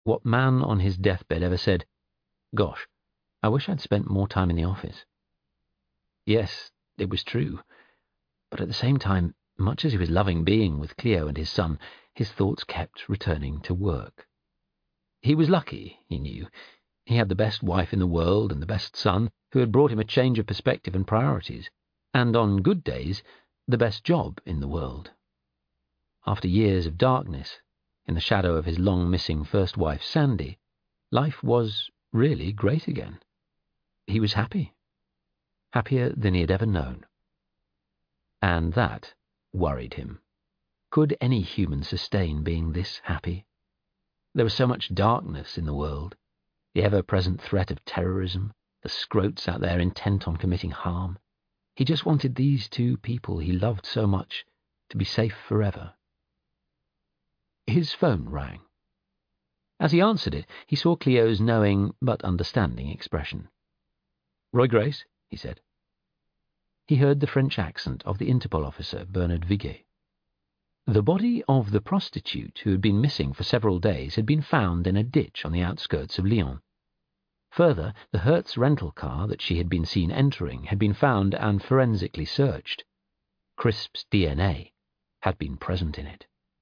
what man on his deathbed ever said, "Gosh, I wish I'd spent more time in the office"? Yes, it was true. But at the same time, much as he was loving being with Cleo and his son, his thoughts kept returning to work. He was lucky, he knew. He had the best wife in the world and the best son, who had brought him a change of perspective and priorities, and on good days, the best job in the world. After years of darkness, in the shadow of his long-missing first wife, Sandy, life was really great again. He was happy. Happier than he had ever known. And that worried him. Could any human sustain being this happy? There was so much darkness in the world, the ever-present threat of terrorism, the scroats out there intent on committing harm. He just wanted these two people he loved so much to be safe forever. His phone rang. As he answered it, he saw Cleo's knowing but understanding expression. "Roy Grace," he said. He heard the French accent of the Interpol officer, Bernard Viguet. The body of the prostitute who had been missing for several days had been found in a ditch on the outskirts of Lyon. Further, the Hertz rental car that she had been seen entering had been found and forensically searched. Crisp's DNA had been present in it.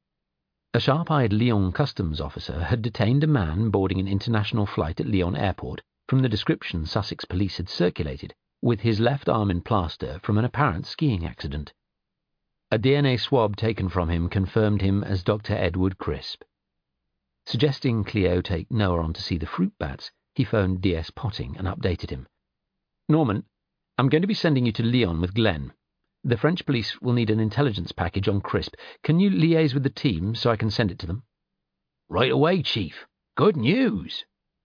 A sharp-eyed Lyon customs officer had detained a man boarding an international flight at Lyon airport from the description Sussex police had circulated, with his left arm in plaster from an apparent skiing accident. A DNA swab taken from him confirmed him as Dr. Edward Crisp. Suggesting Cleo take Noah on to see the fruit bats, he phoned D.S. Potting and updated him. "Norman, I'm going to be sending you to Lyon with Glenn. The French police will need an intelligence package on Crisp. Can you liaise with the team so I can send it to them?" "Right away, Chief. Good news."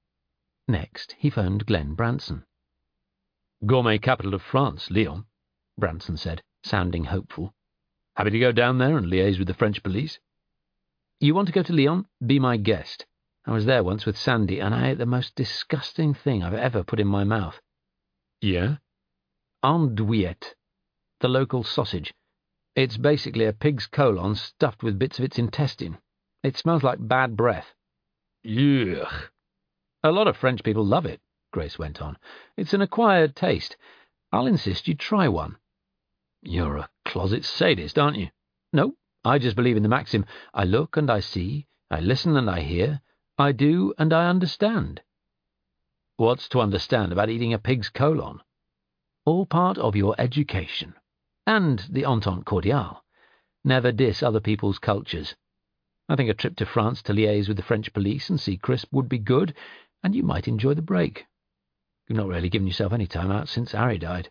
Next, he phoned Glenn Branson. "Gourmet capital of France, Lyon," Branson said, sounding hopeful. "Happy to go down there and liaise with the French police." "You want to go to Lyon? Be my guest. I was there once with Sandy, and I ate the most disgusting thing I've ever put in my mouth." "Yeah?" "Andouillette, the local sausage. It's basically a pig's colon stuffed with bits of its intestine. It smells like bad breath." "Yuck." "A lot of French people love it," Grace went on. "It's an acquired taste. I'll insist you try one." "You're a closet sadist, aren't you?" "No, I just believe in the maxim, I look and I see, I listen and I hear, I do and I understand." "What's to understand about eating a pig's colon?" "All part of your education. And the entente cordiale. Never diss other people's cultures. I think a trip to France to liaise with the French police and see Crisp would be good, and you might enjoy the break. You've not really given yourself any time out since Harry died."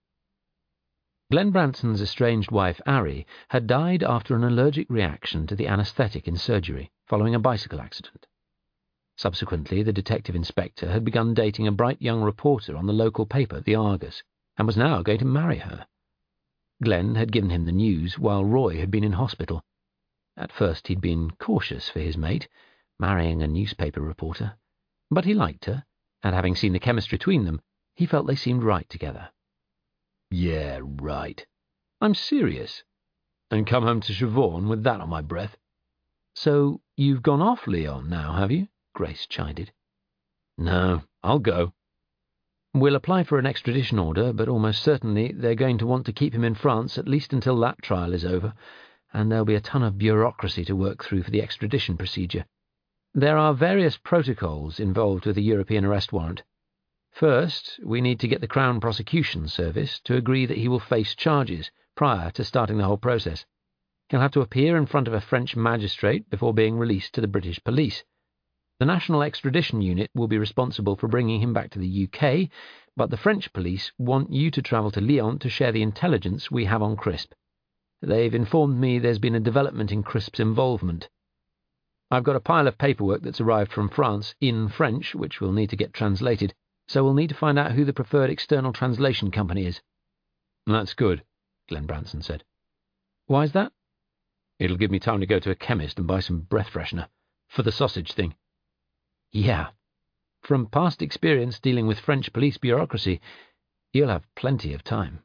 Glenn Branson's estranged wife, Ari, had died after an allergic reaction to the anesthetic in surgery following a bicycle accident. Subsequently, the detective inspector had begun dating a bright young reporter on the local paper, the Argus, and was now going to marry her. Glenn had given him the news while Roy had been in hospital. At first he'd been cautious for his mate, marrying a newspaper reporter, but he liked her, and having seen the chemistry between them, he felt they seemed right together. "Yeah, right. I'm serious. And come home to Siobhan with that on my breath." "So you've gone off Lyon now, have you?" Grace chided. "No, I'll go." "We'll apply for an extradition order, but almost certainly they're going to want to keep him in France at least until that trial is over, and there'll be a ton of bureaucracy to work through for the extradition procedure. There are various protocols involved with a European arrest warrant. First, we need to get the Crown Prosecution Service to agree that he will face charges prior to starting the whole process. He'll have to appear in front of a French magistrate before being released to the British police. The National Extradition Unit will be responsible for bringing him back to the UK, but the French police want you to travel to Lyon to share the intelligence we have on Crisp. They've informed me there's been a development in Crisp's involvement. I've got a pile of paperwork that's arrived from France in French, which we'll need to get translated, so we'll need to find out who the preferred external translation company is." "That's good," Glenn Branson said. "Why's that?" "It'll give me time to go to a chemist and buy some breath freshener. For the sausage thing." "Yeah. From past experience dealing with French police bureaucracy, you'll have plenty of time."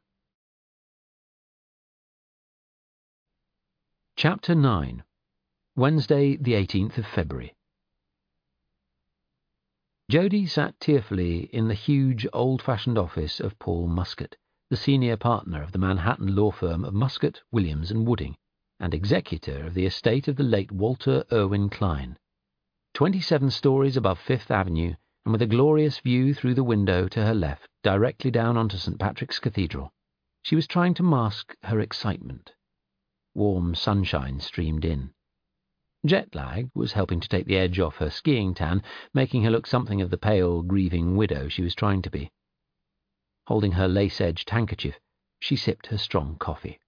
Chapter 9. Wednesday, the 18th of February. Jody sat tearfully in the huge, old-fashioned office of Paul Muscat, the senior partner of the Manhattan law firm of Muscat, Williams and Wooding, and executor of the estate of the late Walter Irwin Klein. 27 stories above Fifth Avenue, and with a glorious view through the window to her left, directly down onto St. Patrick's Cathedral, she was trying to mask her excitement. Warm sunshine streamed in. Jet lag was helping to take the edge off her skiing tan, making her look something of the pale, grieving widow she was trying to be. Holding her lace-edged handkerchief, she sipped her strong coffee.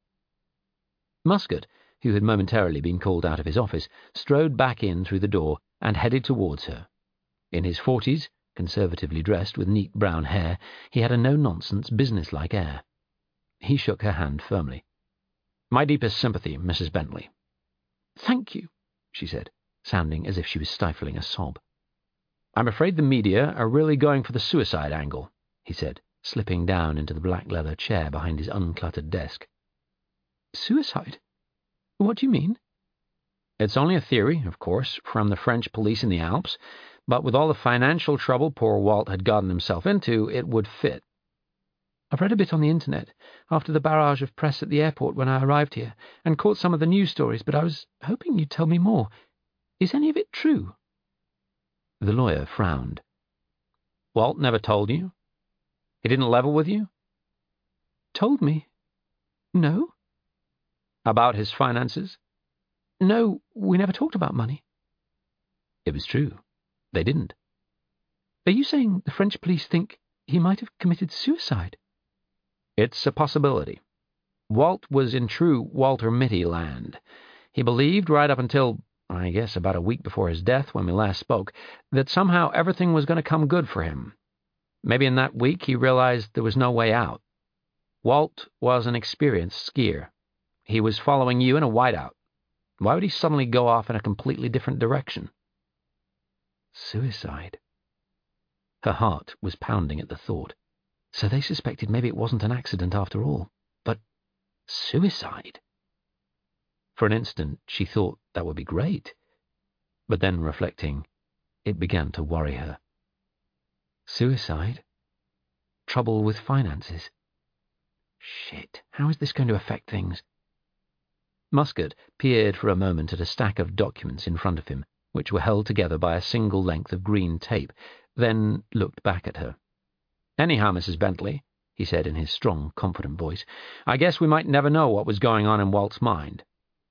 Muscat, who had momentarily been called out of his office, strode back in through the door and headed towards her. In his 40s, conservatively dressed with neat brown hair, he had a no-nonsense, business-like air. He shook her hand firmly. "My deepest sympathy, Mrs. Bentley." "Thank you," she said, sounding as if she was stifling a sob. "I'm afraid the media are really going for the suicide angle," he said, slipping down into the black leather chair behind his uncluttered desk. "Suicide? What do you mean?" "It's only a theory, of course, from the French police in the Alps, but with all the financial trouble poor Walt had gotten himself into, it would fit." "I've read a bit on the internet after the barrage of press at the airport when I arrived here, and caught some of the news stories, but I was hoping you'd tell me more. Is any of it true?" The lawyer frowned. "Walt never told you? He didn't level with you?" "Told me? No." "About his finances?" "No, we never talked about money." It was true. They didn't. "Are you saying the French police think he might have committed suicide?" "It's a possibility. Walt was in true Walter Mitty land. He believed right up until, I guess, about a week before his death when we last spoke, that somehow everything was going to come good for him. Maybe in that week he realized there was no way out. Walt was an experienced skier. He was following you in a whiteout. Why would he suddenly go off in a completely different direction?" Suicide. Her heart was pounding at the thought. So they suspected maybe it wasn't an accident after all. But suicide? For an instant, she thought that would be great. But then, reflecting, it began to worry her. Suicide? Trouble with finances? Shit, how is this going to affect things? Muscat peered for a moment at a stack of documents in front of him, which were held together by a single length of green tape, then looked back at her. "Anyhow, Mrs. Bentley," he said in his strong, confident voice, "I guess we might never know what was going on in Walt's mind."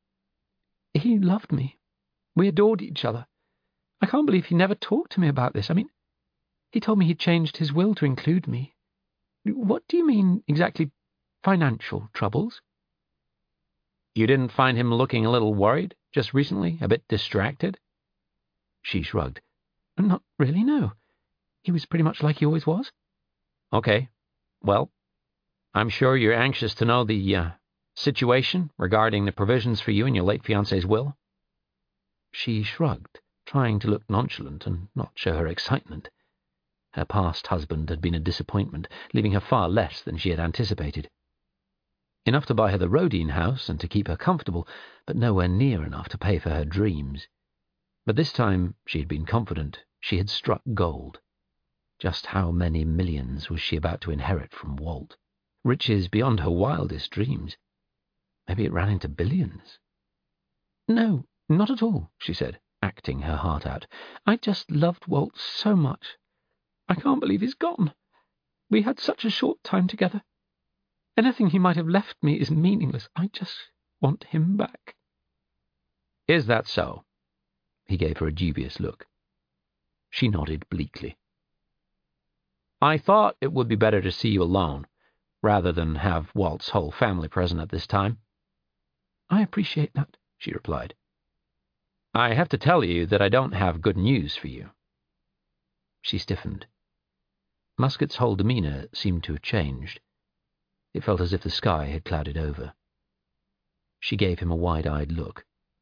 "He loved me. We adored each other. I can't believe he never talked to me about this. I mean, he told me he'd changed his will to include me. What do you mean, exactly, financial troubles?" "You didn't find him looking a little worried just recently, a bit distracted?" She shrugged. "Not really, no. He was pretty much like he always was." "Okay. Well, I'm sure you're anxious to know the situation regarding the provisions for you in your late fiancé's will." She shrugged, trying to look nonchalant and not show her excitement. Her past husband had been a disappointment, leaving her far less than she had anticipated. Enough to buy her the Rodin house and to keep her comfortable, but nowhere near enough to pay for her dreams. But this time, she had been confident, she had struck gold. Just how many millions was she about to inherit from Walt? Riches beyond her wildest dreams. Maybe it ran into billions. "No, not at all," she said, acting her heart out. "I just loved Walt so much. I can't believe he's gone. We had such a short time together. Anything he might have left me is meaningless. I just want him back." "Is that so?" He gave her a dubious look. She nodded bleakly. "I thought it would be better to see you alone, rather than have Walt's whole family present at this time." "I appreciate that," she replied. "I have to tell you that I don't have good news for you." She stiffened. Muscat's whole demeanor seemed to have changed. It felt as if the sky had clouded over. She gave him a wide-eyed look.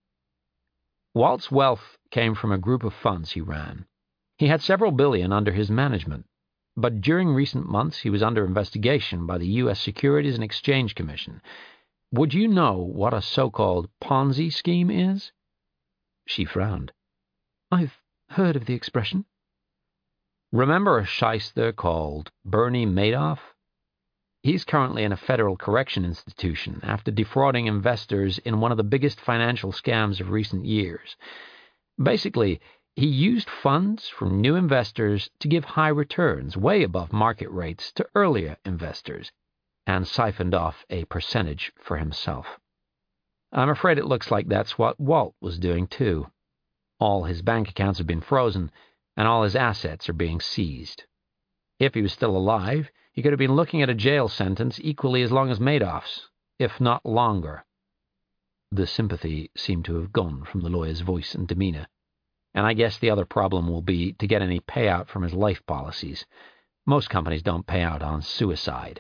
"Walt's wealth came from a group of funds he ran. He had several billion under his management. But during recent months he was under investigation by the U.S. Securities and Exchange Commission. Would you know what a so-called Ponzi scheme is?" She frowned. "I've heard of the expression." Remember a shyster called Bernie Madoff? He's currently in a federal correction institution after defrauding investors in one of the biggest financial scams of recent years. Basically, he used funds from new investors to give high returns way above market rates to earlier investors and siphoned off a percentage for himself. I'm afraid it looks like that's what Walt was doing too. All his bank accounts have been frozen and all his assets are being seized. If he was still alive, he could have been looking at a jail sentence equally as long as Madoff's, if not longer. The sympathy seemed to have gone from the lawyer's voice and demeanor, and I guess the other problem will be to get any payout from his life policies. Most companies don't pay out on suicide.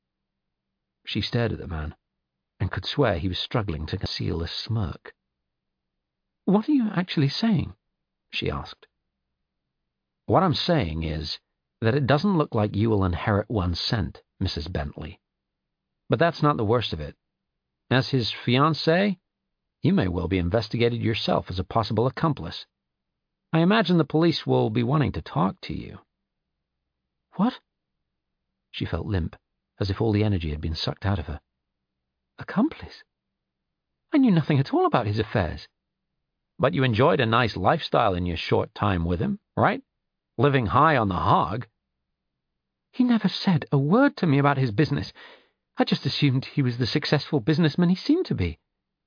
She stared at the man, and could swear he was struggling to conceal a smirk. "What are you actually saying?" she asked. "What I'm saying is that it doesn't look like you will inherit 1 cent, Mrs. Bentley. But that's not the worst of it. As his fiancée, you may well be investigated yourself as a possible accomplice. I imagine the police will be wanting to talk to you." "What?" She felt limp, as if all the energy had been sucked out of her. "Accomplice? I knew nothing at all about his affairs." "But you enjoyed a nice lifestyle in your short time with him, right? Living high on the hog." "He never said a word to me about his business. I just assumed he was the successful businessman he seemed to be."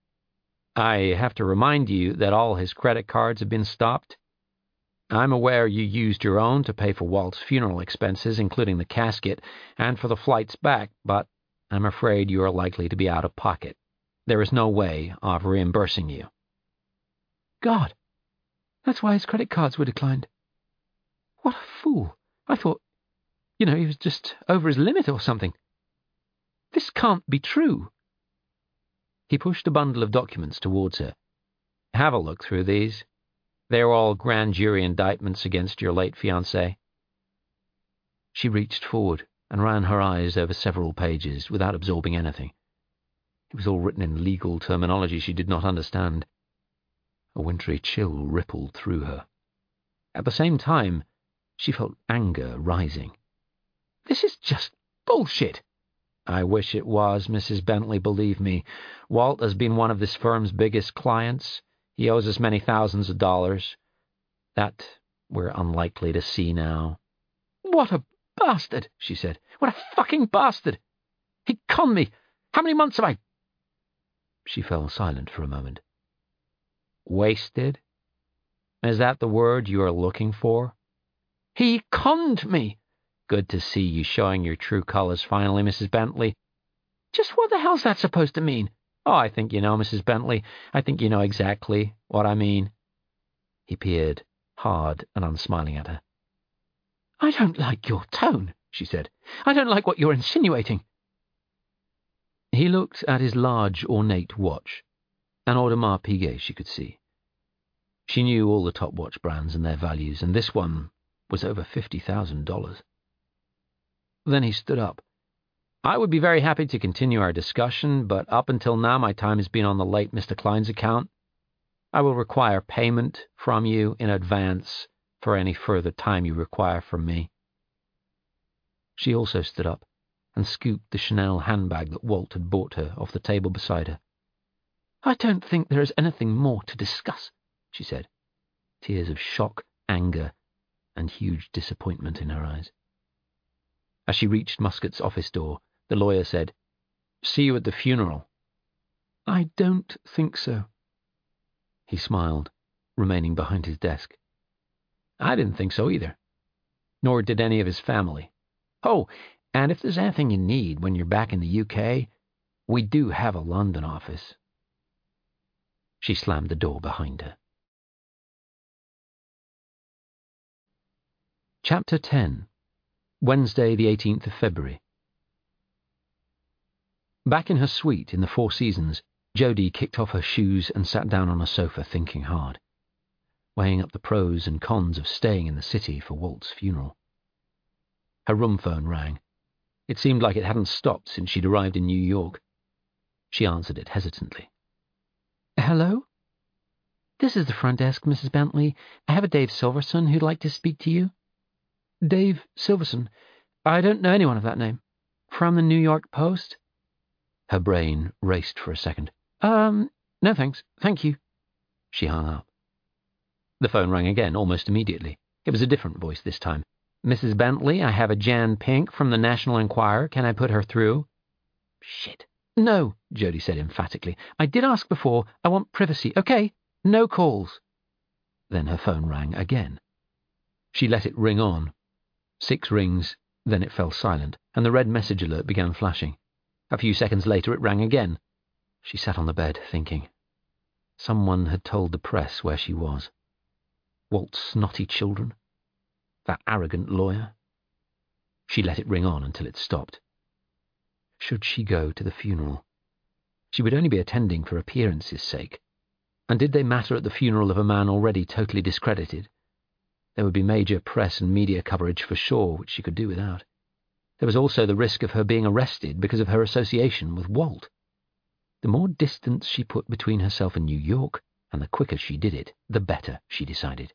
"I have to remind you that all his credit cards have been stopped. I'm aware you used your own to pay for Walt's funeral expenses, including the casket, and for the flights back, but I'm afraid you are likely to be out of pocket. There is no way of reimbursing you." "God, that's why his credit cards were declined. What a fool. I thought, he was just over his limit or something. This can't be true." He pushed a bundle of documents towards her. "Have a look through these. They are all grand jury indictments against your late fiancé." She reached forward and ran her eyes over several pages without absorbing anything. It was all written in legal terminology she did not understand. A wintry chill rippled through her. At the same time, she felt anger rising. "This is just bullshit." "I wish it was, Mrs. Bentley, believe me. Walt has been one of this firm's biggest clients. He owes us many thousands of dollars. That we're unlikely to see now." "What a bastard," she said. "What a fucking bastard. He conned me. How many months have I—" She fell silent for a moment. "Wasted? Is that the word you are looking for?" "He conned me." "Good to see you showing your true colors finally, Mrs. Bentley." "Just what the hell's that supposed to mean?" "Oh, I think you know, Mrs. Bentley. I think you know exactly what I mean." He peered hard and unsmiling at her. "I don't like your tone," she said. "I don't like what you're insinuating." He looked at his large, ornate watch, an Audemars Piguet she could see. She knew all the top watch brands and their values, and this one was over $50,000. Then he stood up. "I would be very happy to continue our discussion, but up until now my time has been on the late Mr. Klein's account. I will require payment from you in advance for any further time you require from me." She also stood up and scooped the Chanel handbag that Walt had bought her off the table beside her. "I don't think there is anything more to discuss," she said, tears of shock, anger, and huge disappointment in her eyes. As she reached Muscat's office door, the lawyer said, "See you at the funeral." "I don't think so." He smiled, remaining behind his desk. "I didn't think so either. Nor did any of his family. Oh, and if there's anything you need when you're back in the UK, we do have a London office." She slammed the door behind her. Chapter 10. Wednesday, the 18th of February. Back in her suite in the Four Seasons, Jodie kicked off her shoes and sat down on a sofa thinking hard, weighing up the pros and cons of staying in the city for Walt's funeral. Her room phone rang. It seemed like it hadn't stopped since she'd arrived in New York. She answered it hesitantly. "Hello? This is the front desk, Mrs. Bentley. I have a Dave Silverson who'd like to speak to you." Dave Silverson. I don't know anyone of that name. From the New York Post? Her brain raced for a second. No thanks. Thank you. She hung up. The phone rang again almost immediately. It was a different voice this time. Mrs. Bentley, I have a Jan Pink from the National Enquirer. Can I put her through? Shit. No, Jody said emphatically. I did ask before. I want privacy. Okay, no calls. Then her phone rang again. She let it ring on. 6 rings, then it fell silent, and the red message alert began flashing. A few seconds later it rang again. She sat on the bed, thinking. Someone had told the press where she was. Walt's snotty children? That arrogant lawyer? She let it ring on until it stopped. Should she go to the funeral? She would only be attending for appearances' sake. And did they matter at the funeral of a man already totally discredited? There would be major press and media coverage for sure, which she could do without. There was also the risk of her being arrested because of her association with Walt. The more distance she put between herself and New York, and the quicker she did it, the better, she decided.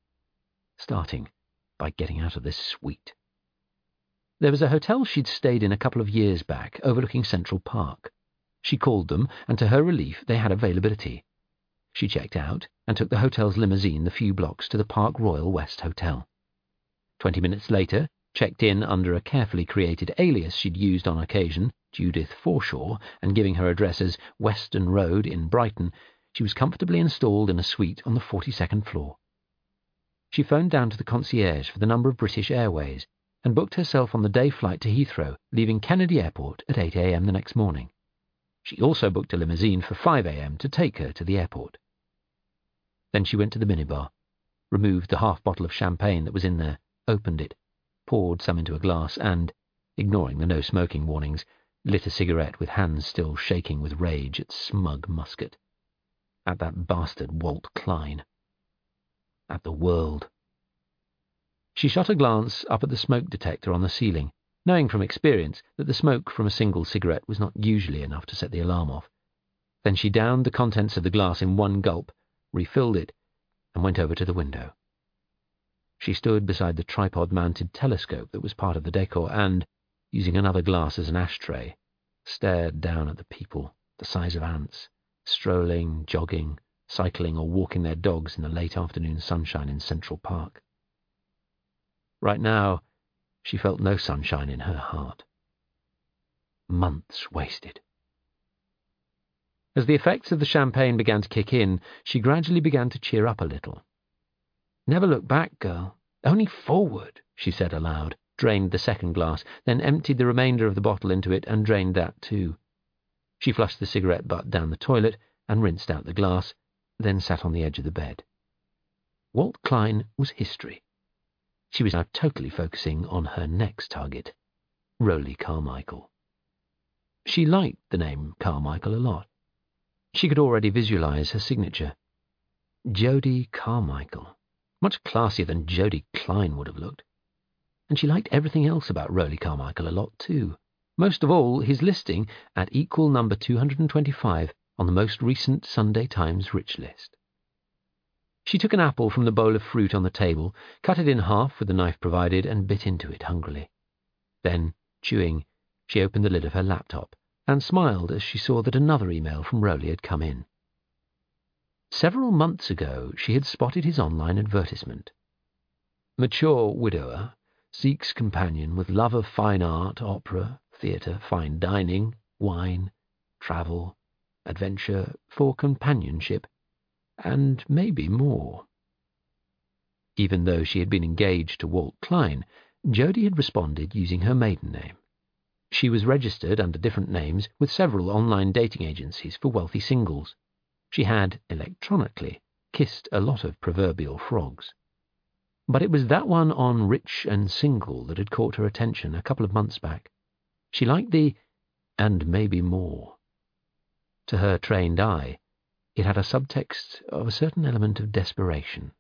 Starting by getting out of this suite. There was a hotel she'd stayed in a couple of years back, overlooking Central Park. She called them, and to her relief, they had availability. She checked out and took the hotel's limousine the few blocks to the Park Royal West Hotel. 20 minutes later, checked in under a carefully created alias she'd used on occasion, Judith Forshaw, and giving her address as Western Road in Brighton, she was comfortably installed in a suite on the 42nd floor. She phoned down to the concierge for the number of British Airways and booked herself on the day flight to Heathrow, leaving Kennedy Airport at 8 a.m. the next morning. She also booked a limousine for 5 a.m. to take her to the airport. Then she went to the minibar, removed the half bottle of champagne that was in there, opened it, poured some into a glass and, ignoring the no-smoking warnings, lit a cigarette with hands still shaking with rage at smug Muscat. At that bastard Walt Klein. At the world. She shot a glance up at the smoke detector on the ceiling, knowing from experience that the smoke from a single cigarette was not usually enough to set the alarm off. Then she downed the contents of the glass in one gulp, refilled it, and went over to the window. She stood beside the tripod-mounted telescope that was part of the decor and, using another glass as an ashtray, stared down at the people, the size of ants, strolling, jogging, cycling or walking their dogs in the late afternoon sunshine in Central Park. Right now, she felt no sunshine in her heart. Months wasted. As the effects of the champagne began to kick in, she gradually began to cheer up a little. "Never look back, girl. Only forward," she said aloud, drained the second glass, then emptied the remainder of the bottle into it and drained that too. She flushed the cigarette butt down the toilet and rinsed out the glass, then sat on the edge of the bed. Walt Klein was history. She was now totally focusing on her next target, Roly Carmichael. She liked the name Carmichael a lot. She could already visualize her signature. Jody Carmichael. Much classier than Jody Klein would have looked. And she liked everything else about Roly Carmichael a lot too. Most of all, his listing at equal number 225 on the most recent Sunday Times Rich List. She took an apple from the bowl of fruit on the table, cut it in half with the knife provided, and bit into it hungrily. Then, chewing, she opened the lid of her laptop and smiled as she saw that another email from Roly had come in. Several months ago, she had spotted his online advertisement. Mature widower seeks companion with love of fine art, opera, theatre, fine dining, wine, travel, adventure, for companionship, and maybe more. Even though she had been engaged to Walt Klein, Jody had responded using her maiden name. She was registered under different names with several online dating agencies for wealthy singles. She had, electronically, kissed a lot of proverbial frogs. But it was that one on Rich and Single that had caught her attention a couple of months back. She liked the "and maybe more." To her trained eye, it had a subtext of a certain element of desperation.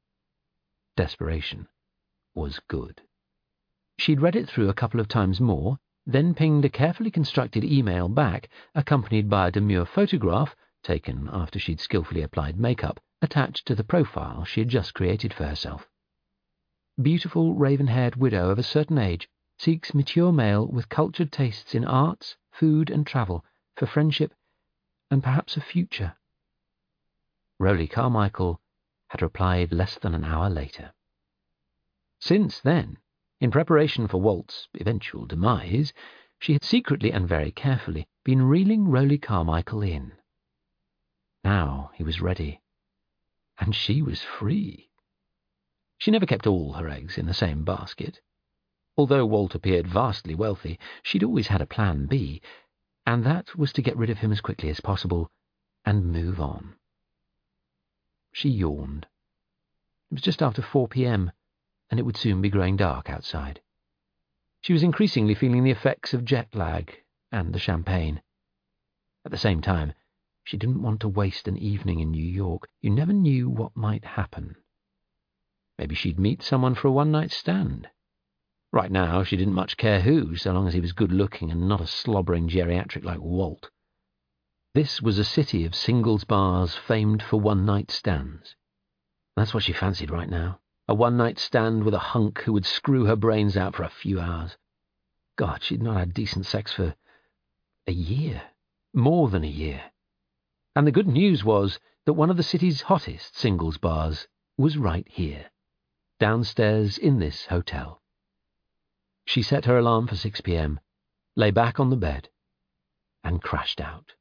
Desperation was good. She'd read it through a couple of times more, then pinged a carefully constructed email back, accompanied by a demure photograph, taken after she'd skillfully applied makeup, attached to the profile she had just created for herself. beautiful raven-haired widow of a certain age seeks mature male with cultured tastes in arts, food, and travel, for friendship and perhaps a future. Rowley Carmichael had replied less than an hour later. Since then, in preparation for Walt's eventual demise, she had secretly and very carefully been reeling Rowley Carmichael in. Now he was ready, and she was free. She never kept all her eggs in the same basket. Although Walt appeared vastly wealthy, she'd always had a plan B, and that was to get rid of him as quickly as possible and move on. She yawned. It was just after 4 p.m., and it would soon be growing dark outside. She was increasingly feeling the effects of jet lag and the champagne. At the same time, she didn't want to waste an evening in New York. You never knew what might happen. Maybe she'd meet someone for a one-night stand. Right now, she didn't much care who, so long as he was good-looking and not a slobbering geriatric like Walt. This was a city of singles bars famed for one-night stands. That's what she fancied right now. A one-night stand with a hunk who would screw her brains out for a few hours. God, she'd not had decent sex for a year. More than a year. And the good news was that one of the city's hottest singles bars was right here, downstairs in this hotel. She set her alarm for 6 p.m., lay back on the bed, and crashed out.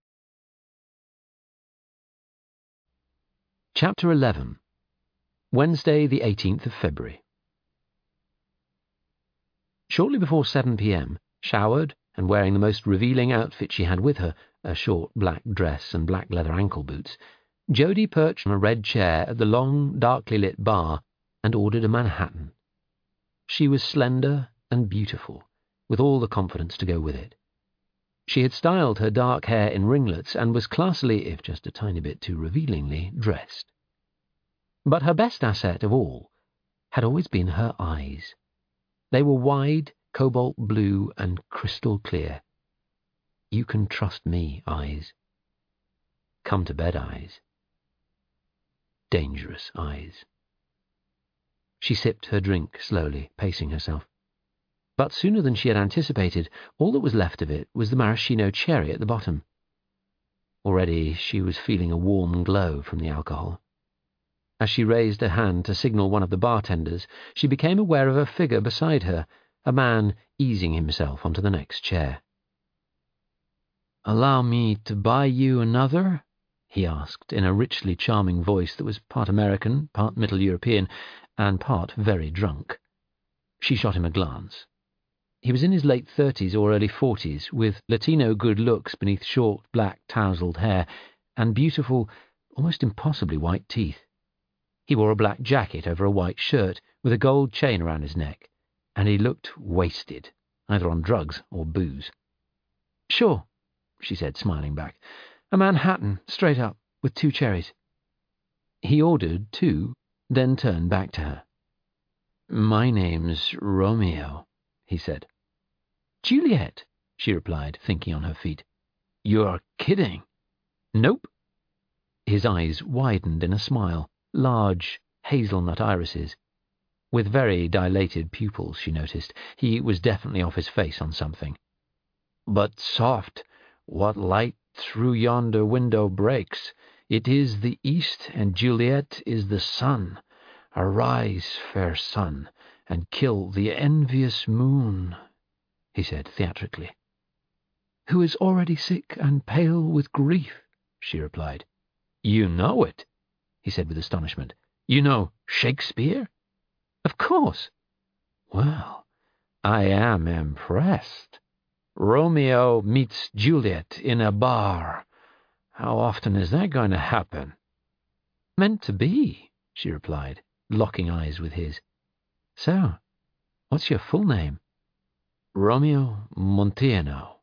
Chapter 11. Wednesday, the 18th of February. Shortly before 7 p.m., showered and wearing the most revealing outfit she had with her, a short black dress and black leather ankle boots, Jody perched on a red chair at the long, darkly lit bar and ordered a Manhattan. She was slender and beautiful, with all the confidence to go with it. She had styled her dark hair in ringlets and was classily, if just a tiny bit too revealingly, dressed. But her best asset of all had always been her eyes. They were wide, cobalt blue, and crystal clear. You can trust me, eyes. Come to bed, eyes. Dangerous eyes. She sipped her drink slowly, pacing herself. But sooner than she had anticipated, all that was left of it was the maraschino cherry at the bottom. Already she was feeling a warm glow from the alcohol. As she raised a hand to signal one of the bartenders, she became aware of a figure beside her, a man easing himself onto the next chair. "Allow me to buy you another?" he asked, in a richly charming voice that was part American, part Middle European, and part very drunk. She shot him a glance. He was in his late 30s or early 40s, with Latino good looks beneath short, black, tousled hair, and beautiful, almost impossibly white teeth. He wore a black jacket over a white shirt, with a gold chain around his neck, and he looked wasted, either on drugs or booze. "Sure," she said, smiling back. "A Manhattan, straight up, with 2 cherries." He ordered 2, then turned back to her. "My name's Romeo," he said. "Juliet," she replied, thinking on her feet. "You're kidding." "Nope." His eyes widened in a smile, large hazelnut irises. With very dilated pupils, she noticed. He was definitely off his face on something. "But soft, what light through yonder window breaks. It is the east, and Juliet is the sun. Arise, fair sun, and kill the envious moon," he said theatrically. "Who is already sick and pale with grief," she replied. "You know it," he said with astonishment. "You know Shakespeare?" "Of course." "Well, I am impressed. Romeo meets Juliet in a bar. How often is that going to happen?" "Meant to be," she replied, locking eyes with his. "So, what's your full name?" "Romeo Montiano."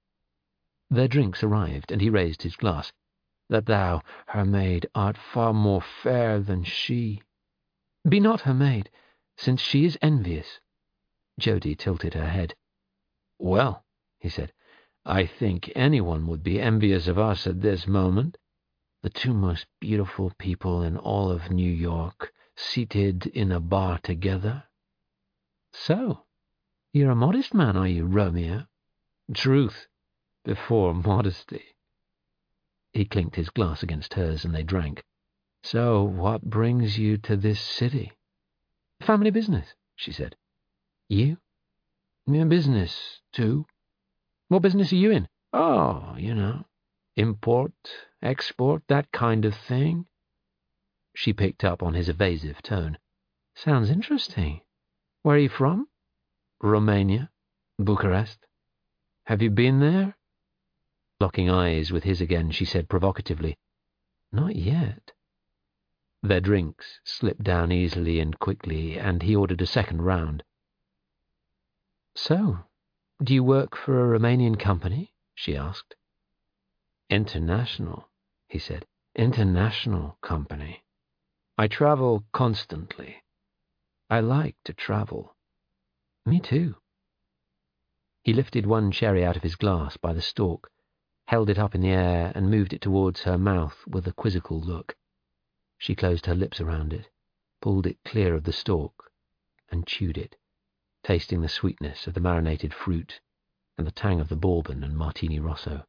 Their drinks arrived, and he raised his glass. "That thou, her maid, art far more fair than she." "Be not her maid, since she is envious." Jody tilted her head. "Well," he said, "I think anyone would be envious of us at this moment. The 2 most beautiful people in all of New York, seated in a bar together. So, you're a modest man, are you, Romeo? Truth before modesty. He clinked his glass against hers, and they drank. So, what brings you to this city? Family business, she said. You? Business, too. What business are you in? Oh, import, export, that kind of thing. She picked up on his evasive tone. Sounds interesting. Where are you from? Romania. Bucharest. Have you been there? Locking eyes with his again, she said provocatively, Not yet. Their drinks slipped down easily and quickly, and he ordered a second round. So, do you work for a Romanian company? She asked. International, he said. International company. I travel constantly. I like to travel. Me too. He lifted one cherry out of his glass by the stalk, held it up in the air, and moved it towards her mouth with a quizzical look. She closed her lips around it, pulled it clear of the stalk, and chewed it, tasting the sweetness of the marinated fruit and the tang of the bourbon and Martini Rosso.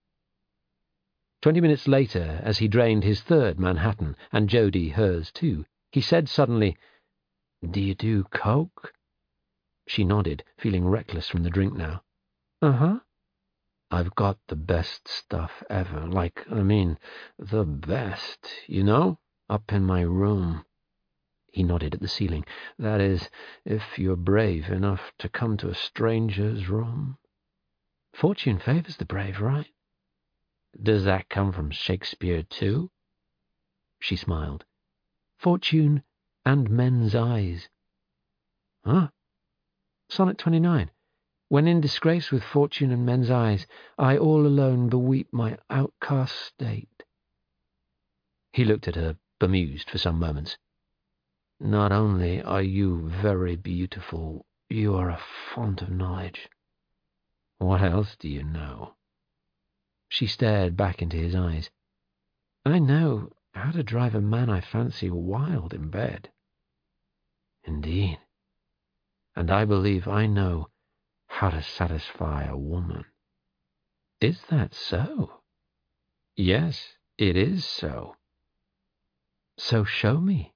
20 minutes later, as he drained his third Manhattan, and Jody hers too, he said suddenly, Do you do coke? She nodded, feeling reckless from the drink now. Uh-huh. I've got the best stuff ever, the best, up in my room. He nodded at the ceiling. That is, if you're brave enough to come to a stranger's room. Fortune favors the brave, right? Does that come from Shakespeare, too? She smiled. Fortune and men's eyes. Huh? Sonnet 29. When in disgrace with fortune and men's eyes, I all alone beweep my outcast state. He looked at her, bemused for some moments. Not only are you very beautiful, you are a font of knowledge. What else do you know? She stared back into his eyes. I know how to drive a man I fancy wild in bed. Indeed. And I believe I know how to satisfy a woman. Is that so? Yes, it is so. So show me.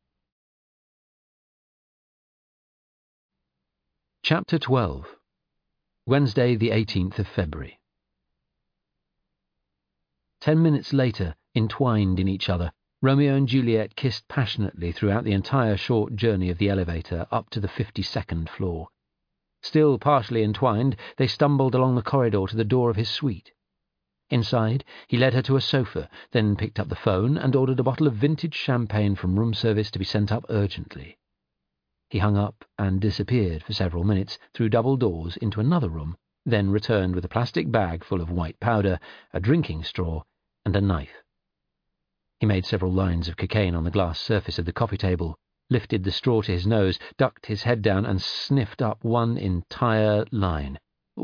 Chapter 12. Wednesday, the 18th of February. 10 minutes later, entwined in each other, Romeo and Juliet kissed passionately throughout the entire short journey of the elevator up to the 52nd floor. Still partially entwined, they stumbled along the corridor to the door of his suite. Inside, he led her to a sofa, then picked up the phone and ordered a bottle of vintage champagne from room service to be sent up urgently. He hung up and disappeared for several minutes through double doors into another room, then returned with a plastic bag full of white powder, a drinking straw, and a knife. He made several lines of cocaine on the glass surface of the coffee table, lifted the straw to his nose, ducked his head down, and sniffed up one entire line.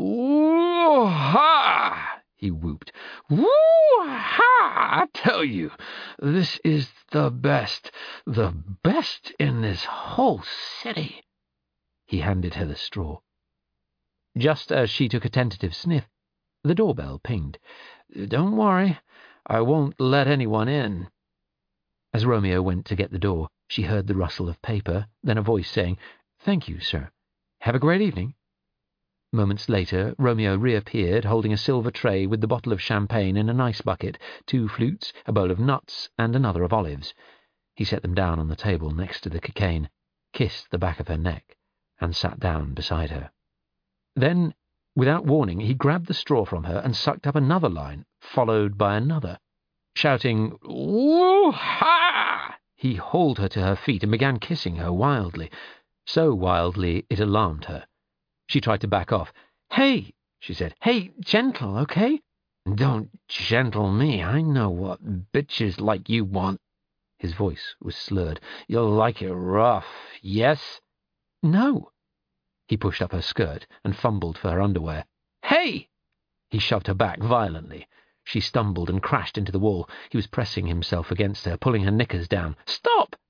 "Woo-ha!" he whooped. "Woo-ha! I tell you, this is the best in this whole city." He handed her the straw. Just as she took a tentative sniff, the doorbell pinged. "Don't worry, I won't let anyone in." As Romeo went to get the door, she heard the rustle of paper, then a voice saying, "Thank you, sir. Have a great evening." Moments later, Romeo reappeared, holding a silver tray with the bottle of champagne in an ice bucket, 2 flutes, a bowl of nuts, and another of olives. He set them down on the table next to the cocaine, kissed the back of her neck, and sat down beside her. Then, without warning, he grabbed the straw from her and sucked up another line, followed by another. Shouting, "Woo-ha!" he hauled her to her feet and began kissing her wildly. So wildly it alarmed her. She tried to back off. "Hey," she said. "Hey, gentle, okay?" "Don't gentle me. I know what bitches like you want." His voice was slurred. "You'll like it rough, yes?" "No." He pushed up her skirt and fumbled for her underwear. "Hey!" He shoved her back violently. She stumbled and crashed into the wall. He was pressing himself against her, pulling her knickers down. "Stop!"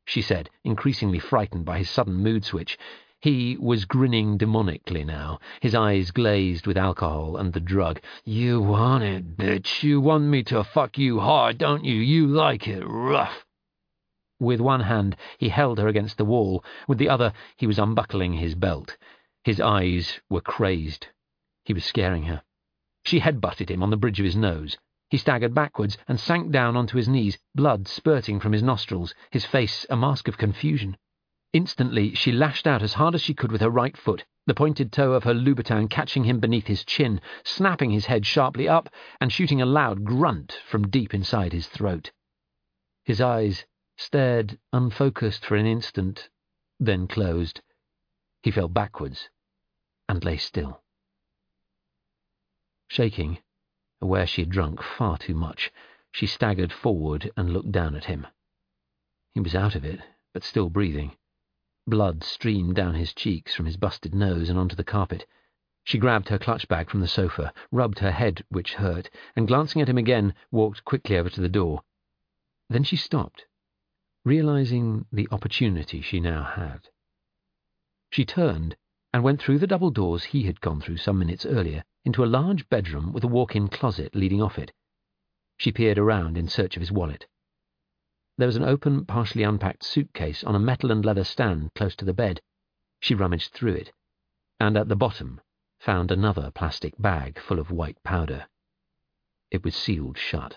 she said, increasingly frightened by his sudden mood switch. He was grinning demonically now, his eyes glazed with alcohol and the drug. "You want it, bitch. You want me to fuck you hard, don't you? You like it rough." With one hand, he held her against the wall. With the other, he was unbuckling his belt. His eyes were crazed. He was scaring her. She headbutted him on the bridge of his nose. He staggered backwards and sank down onto his knees, blood spurting from his nostrils, his face a mask of confusion. Instantly, she lashed out as hard as she could with her right foot, the pointed toe of her Louboutin catching him beneath his chin, snapping his head sharply up and shooting a loud grunt from deep inside his throat. His eyes stared unfocused for an instant, then closed. He fell backwards and lay still. Shaking, aware she had drunk far too much, she staggered forward and looked down at him. He was out of it, but still breathing. Blood streamed down his cheeks from his busted nose and onto the carpet. She grabbed her clutch bag from the sofa, rubbed her head, which hurt, and glancing at him again, walked quickly over to the door. Then she stopped, realizing the opportunity she now had. She turned and went through the double doors he had gone through some minutes earlier into a large bedroom with a walk-in closet leading off it. She peered around in search of his wallet. There was an open, partially unpacked suitcase on a metal and leather stand close to the bed. She rummaged through it, and at the bottom found another plastic bag full of white powder. It was sealed shut.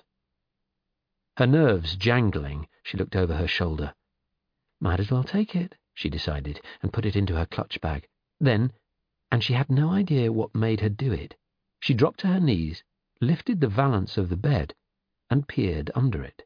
Her nerves jangling, she looked over her shoulder. Might as well take it, she decided, and put it into her clutch bag. Then, and she had no idea what made her do it, she dropped to her knees, lifted the valance of the bed, and peered under it,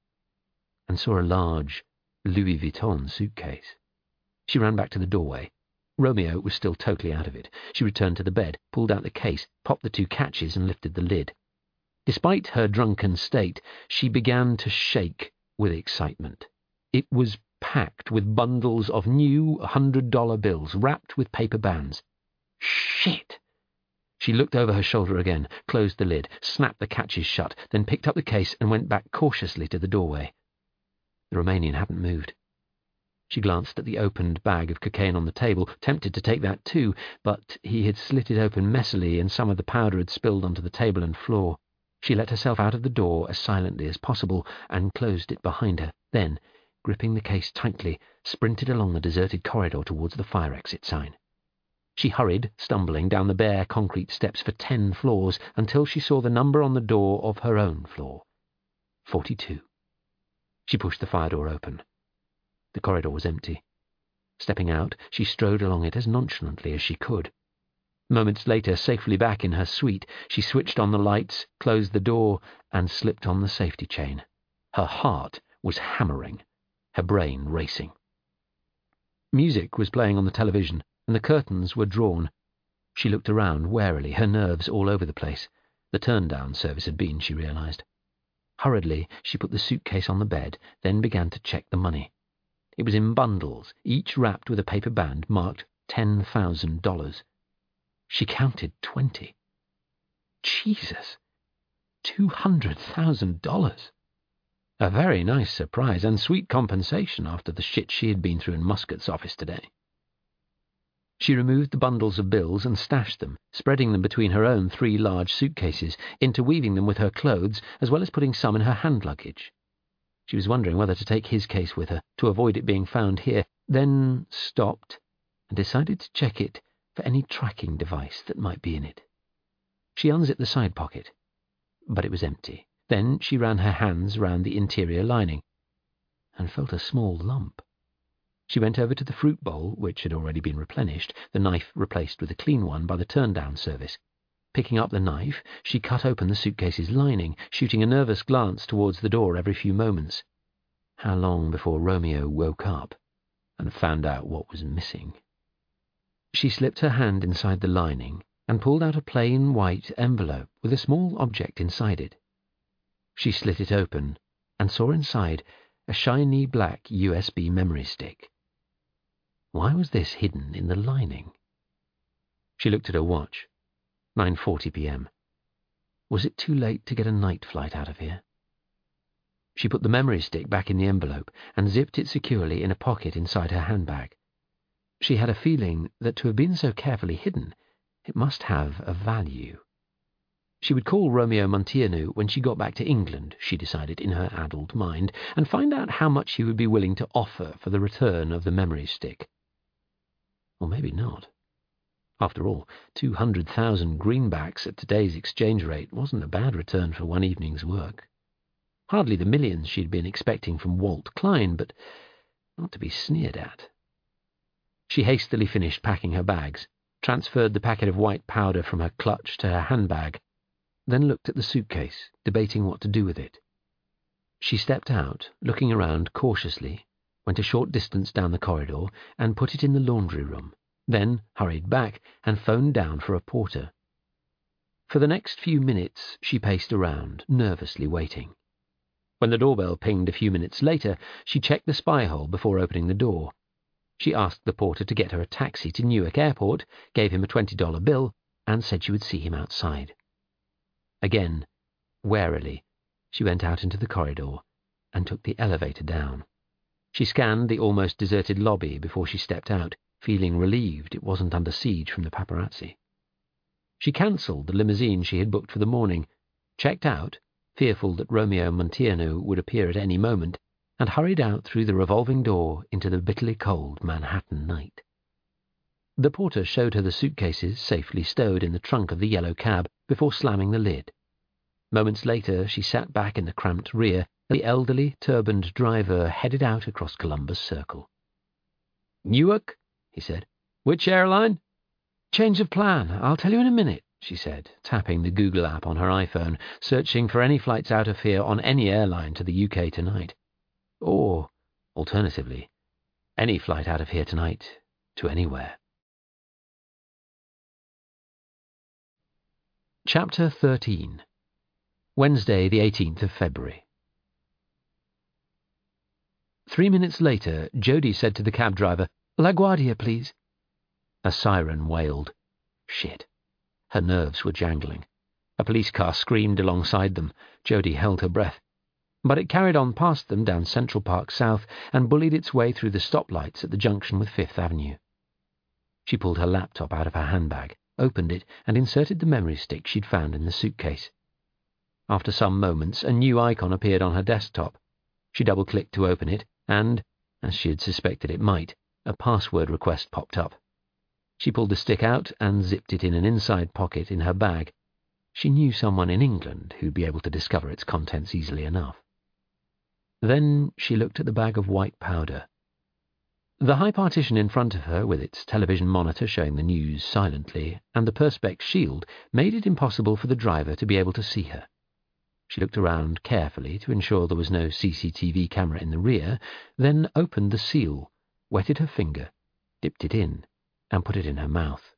and saw a large Louis Vuitton suitcase. She ran back to the doorway. Romeo was still totally out of it. She returned to the bed, pulled out the case, popped the two catches, and lifted the lid. Despite her drunken state, she began to shake with excitement. It was packed with bundles of new $100 bills wrapped with paper bands. Shit! She looked over her shoulder again, closed the lid, snapped the catches shut, then picked up the case and went back cautiously to the doorway. The Romanian hadn't moved. She glanced at the opened bag of cocaine on the table, tempted to take that too, but he had slit it open messily and some of the powder had spilled onto the table and floor. She let herself out of the door as silently as possible and closed it behind her. Then, gripping the case tightly, sprinted along the deserted corridor towards the fire exit sign. She hurried, stumbling, down the bare concrete steps for 10 floors until she saw the number on the door of her own floor. 42. She pushed the fire door open. The corridor was empty. Stepping out, she strode along it as nonchalantly as she could. Moments later, safely back in her suite, she switched on the lights, closed the door, and slipped on the safety chain. Her heart was hammering, her brain racing. Music was playing on the television, and the curtains were drawn. She looked around warily, her nerves all over the place. The turn-down service had been, she realized. Hurriedly, she put the suitcase on the bed, then began to check the money. It was in bundles, each wrapped with a paper band marked $10,000. She counted 20. Jesus! $200,000! A very nice surprise and sweet compensation after the shit she had been through in Muscat's office today. She removed the bundles of bills and stashed them, spreading them between her own 3 large suitcases, interweaving them with her clothes, as well as putting some in her hand luggage. She was wondering whether to take his case with her, to avoid it being found here, then stopped and decided to check it for any tracking device that might be in it. She unzipped the side pocket, but it was empty. Then she ran her hands round the interior lining and felt a small lump. She went over to the fruit bowl, which had already been replenished, the knife replaced with a clean one by the turn-down service. Picking up the knife, she cut open the suitcase's lining, shooting a nervous glance towards the door every few moments. How long before Romeo woke up and found out what was missing? She slipped her hand inside the lining and pulled out a plain white envelope with a small object inside it. She slit it open and saw inside a shiny black USB memory stick. Why was this hidden in the lining? She looked at her watch. 9:40 p.m. Was it too late to get a night flight out of here? She put the memory stick back in the envelope and zipped it securely in a pocket inside her handbag. She had a feeling that to have been so carefully hidden, it must have a value. She would call Romeo Montiano when she got back to England, she decided in her addled mind, and find out how much he would be willing to offer for the return of the memory stick. Or maybe not. After all, 200,000 greenbacks at today's exchange rate wasn't a bad return for one evening's work. Hardly the millions she'd been expecting from Walt Klein, but not to be sneered at. She hastily finished packing her bags, transferred the packet of white powder from her clutch to her handbag, then looked at the suitcase, debating what to do with it. She stepped out, looking around cautiously, went a short distance down the corridor, and put it in the laundry room, then hurried back and phoned down for a porter. For the next few minutes she paced around, nervously waiting. When the doorbell pinged a few minutes later, she checked the spy hole before opening the door. She asked the porter to get her a taxi to Newark Airport, gave him a $20 bill, and said she would see him outside. Again, warily, she went out into the corridor and took the elevator down. She scanned the almost deserted lobby before she stepped out, feeling relieved it wasn't under siege from the paparazzi. She cancelled the limousine she had booked for the morning, checked out, fearful that Romeo Montiano would appear at any moment, and hurried out through the revolving door into the bitterly cold Manhattan night. The porter showed her the suitcases safely stowed in the trunk of the yellow cab before slamming the lid. Moments later, she sat back in the cramped rear as the elderly, turbaned driver headed out across Columbus Circle. "Newark?" he said. "Which airline?" "Change of plan. I'll tell you in a minute," she said, tapping the Google app on her iPhone, searching for any flights out of here on any airline to the UK tonight. Or, alternatively, any flight out of here tonight to anywhere. Chapter 13. Wednesday, the 18th of February. 3 minutes later, Jody said to the cab driver, "LaGuardia, please." A siren wailed. Shit. Her nerves were jangling. A police car screamed alongside them. Jody held her breath. But it carried on past them down Central Park South and bullied its way through the stoplights at the junction with Fifth Avenue. She pulled her laptop out of her handbag, opened it, and inserted the memory stick she'd found in the suitcase. After some moments, a new icon appeared on her desktop. She double-clicked to open it, and, as she had suspected it might, a password request popped up. She pulled the stick out and zipped it in an inside pocket in her bag. She knew someone in England who'd be able to discover its contents easily enough. Then she looked at the bag of white powder. The high partition in front of her, with its television monitor showing the news silently, and the Perspex shield, made it impossible for the driver to be able to see her. She looked around carefully to ensure there was no CCTV camera in the rear, then opened the seal, wetted her finger, dipped it in, and put it in her mouth.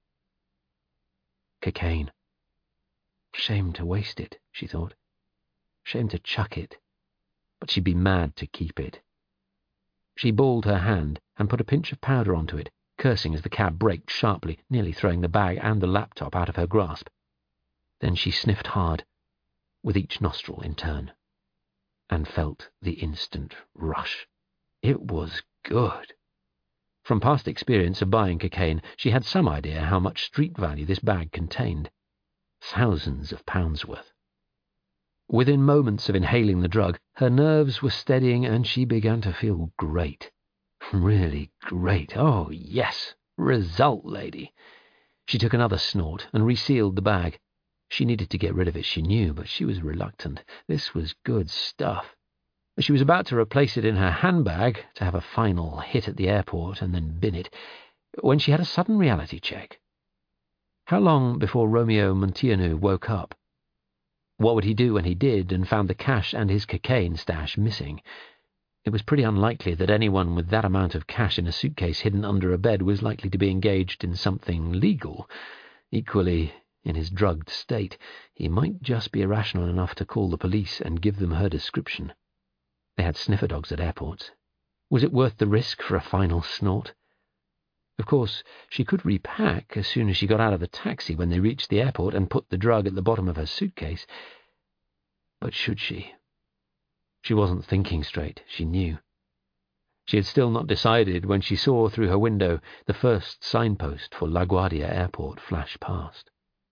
Cocaine. Shame to waste it, she thought. Shame to chuck it. But she'd be mad to keep it. She balled her hand and put a pinch of powder onto it, cursing as the cab braked sharply, nearly throwing the bag and the laptop out of her grasp. Then she sniffed hard, with each nostril in turn, and felt the instant rush. It was good. From past experience of buying cocaine, she had some idea how much street value this bag contained. Thousands of pounds worth. Within moments of inhaling the drug, her nerves were steadying and she began to feel great. Really great. Oh, yes. Result, lady. She took another snort and resealed the bag. She needed to get rid of it, she knew, but she was reluctant. This was good stuff. She was about to replace it in her handbag to have a final hit at the airport and then bin it, when she had a sudden reality check. How long before Romeo Montiano woke up? What would he do when he did and found the cash and his cocaine stash missing? It was pretty unlikely that anyone with that amount of cash in a suitcase hidden under a bed was likely to be engaged in something legal. Equally, in his drugged state, he might just be irrational enough to call the police and give them her description. They had sniffer dogs at airports. Was it worth the risk for a final snort? Of course, she could repack as soon as she got out of the taxi when they reached the airport and put the drug at the bottom of her suitcase. But should she? She wasn't thinking straight, she knew. She had still not decided when she saw through her window the first signpost for LaGuardia Airport flash past.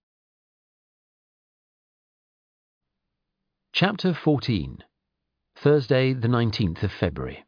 Chapter 14. Thursday, the 19th of February.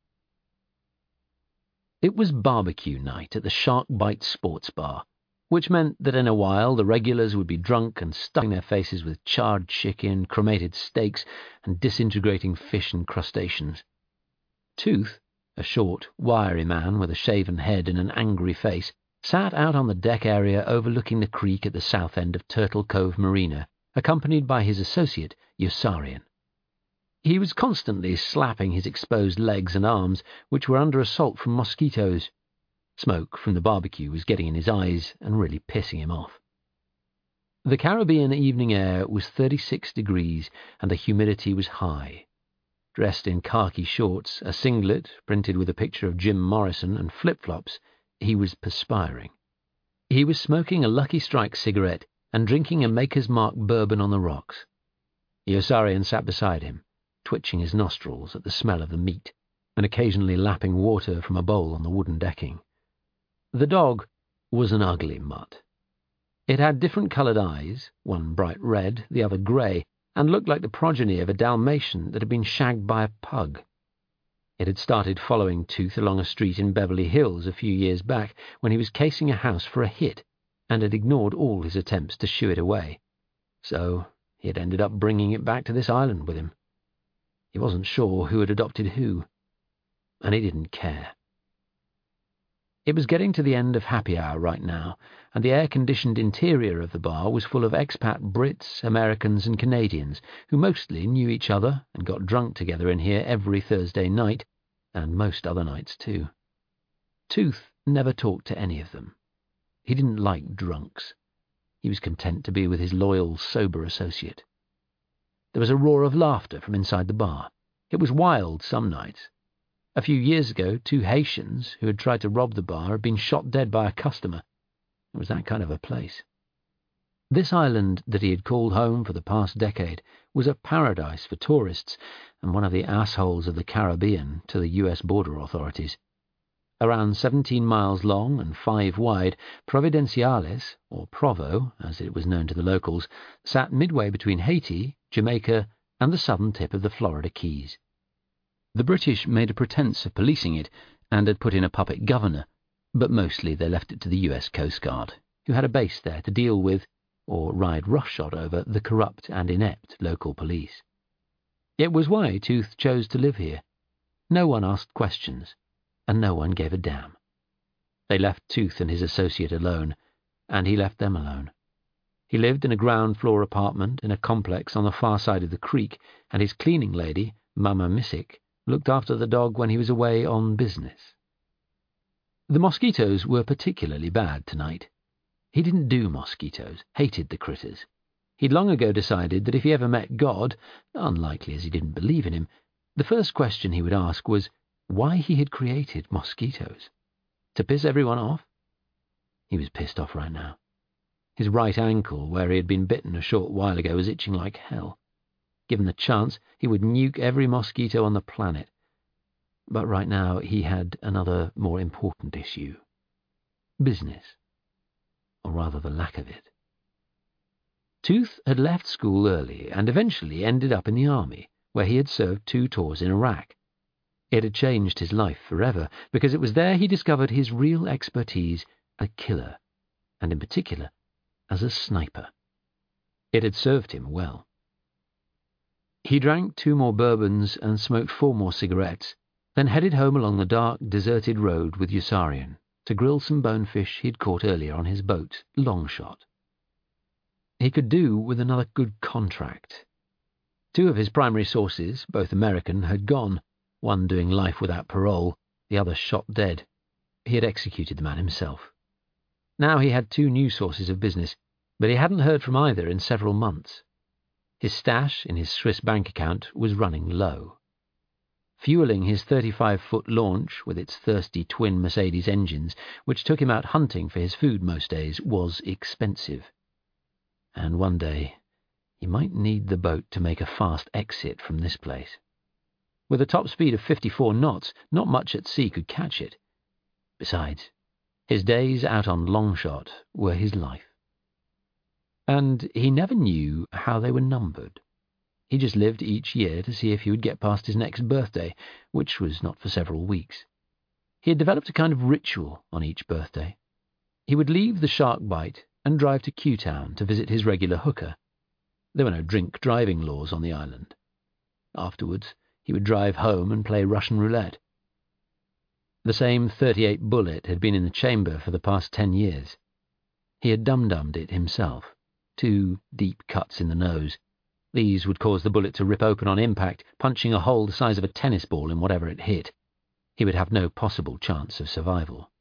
It was barbecue night at the Shark Bite Sports Bar, which meant that in a while the regulars would be drunk and stuffing their faces with charred chicken, cremated steaks, and disintegrating fish and crustaceans. Tooth, a short, wiry man with a shaven head and an angry face, sat out on the deck area overlooking the creek at the south end of Turtle Cove Marina, accompanied by his associate, Yossarian. He was constantly slapping his exposed legs and arms, which were under assault from mosquitoes. Smoke from the barbecue was getting in his eyes and really pissing him off. The Caribbean evening air was 36 degrees and the humidity was high. Dressed in khaki shorts, a singlet printed with a picture of Jim Morrison, and flip-flops, he was perspiring. He was smoking a Lucky Strike cigarette and drinking a Maker's Mark bourbon on the rocks. Yossarian sat beside him, twitching his nostrils at the smell of the meat, and occasionally lapping water from a bowl on the wooden decking. The dog was an ugly mutt. It had different-coloured eyes, one bright red, the other grey, and looked like the progeny of a Dalmatian that had been shagged by a pug. It had started following Tooth along a street in Beverly Hills a few years back when he was casing a house for a hit, and had ignored all his attempts to shoo it away. So he had ended up bringing it back to this island with him. He wasn't sure who had adopted who, and he didn't care. It was getting to the end of happy hour right now, and the air-conditioned interior of the bar was full of expat Brits, Americans, and Canadians, who mostly knew each other and got drunk together in here every Thursday night, and most other nights too. Tooth never talked to any of them. He didn't like drunks. He was content to be with his loyal, sober associate. There was a roar of laughter from inside the bar. It was wild some nights. A few years ago, 2 Haitians who had tried to rob the bar had been shot dead by a customer. It was that kind of a place. This island that he had called home for the past decade was a paradise for tourists and one of the assholes of the Caribbean to the U.S. border authorities. Around 17 miles long and 5 wide, Providenciales, or Provo, as it was known to the locals, sat midway between Haiti, Jamaica, and the southern tip of the Florida Keys. The British made a pretense of policing it and had put in a puppet governor, but mostly they left it to the U.S. Coast Guard, who had a base there to deal with, or ride roughshod over, the corrupt and inept local police. It was why Tooth chose to live here. No one asked questions, and no one gave a damn. They left Tooth and his associate alone, and he left them alone. He lived in a ground-floor apartment in a complex on the far side of the creek, and his cleaning lady, Mama Missick, looked after the dog when he was away on business. The mosquitoes were particularly bad tonight. He didn't do mosquitoes, hated the critters. He'd long ago decided that if he ever met God, unlikely as he didn't believe in him, the first question he would ask was why he had created mosquitoes. To piss everyone off? He was pissed off right now. His right ankle, where he had been bitten a short while ago, was itching like hell. Given the chance, he would nuke every mosquito on the planet. But right now he had another, more important issue. Business. Or rather the lack of it. Tooth had left school early and eventually ended up in the army, where he had served 2 tours in Iraq. It had changed his life forever, because it was there he discovered his real expertise as a killer, and in particular, as a sniper. It had served him well. He drank 2 more bourbons and smoked 4 more cigarettes, then headed home along the dark, deserted road with Yossarian to grill some bonefish he'd caught earlier on his boat, Longshot. He could do with another good contract. 2 of his primary sources, both American, had gone, one doing life without parole, the other shot dead. He had executed the man himself. Now he had 2 new sources of business, but he hadn't heard from either in several months. His stash in his Swiss bank account was running low. Fueling his 35-foot launch with its thirsty twin Mercedes engines, which took him out hunting for his food most days, was expensive. And one day he might need the boat to make a fast exit from this place. With a top speed of 54 knots, not much at sea could catch it. Besides, his days out on Longshot were his life. And he never knew how they were numbered. He just lived each year to see if he would get past his next birthday, which was not for several weeks. He had developed a kind of ritual on each birthday. He would leave the Shark Bite and drive to Q-Town to visit his regular hooker. There were no drink-driving laws on the island. Afterwards, he would drive home and play Russian roulette. The same .38 bullet had been in the chamber for the past 10 years. He had dum-dummed it himself. 2 deep cuts in the nose. These would cause the bullet to rip open on impact, punching a hole the size of a tennis ball in whatever it hit. He would have no possible chance of survival.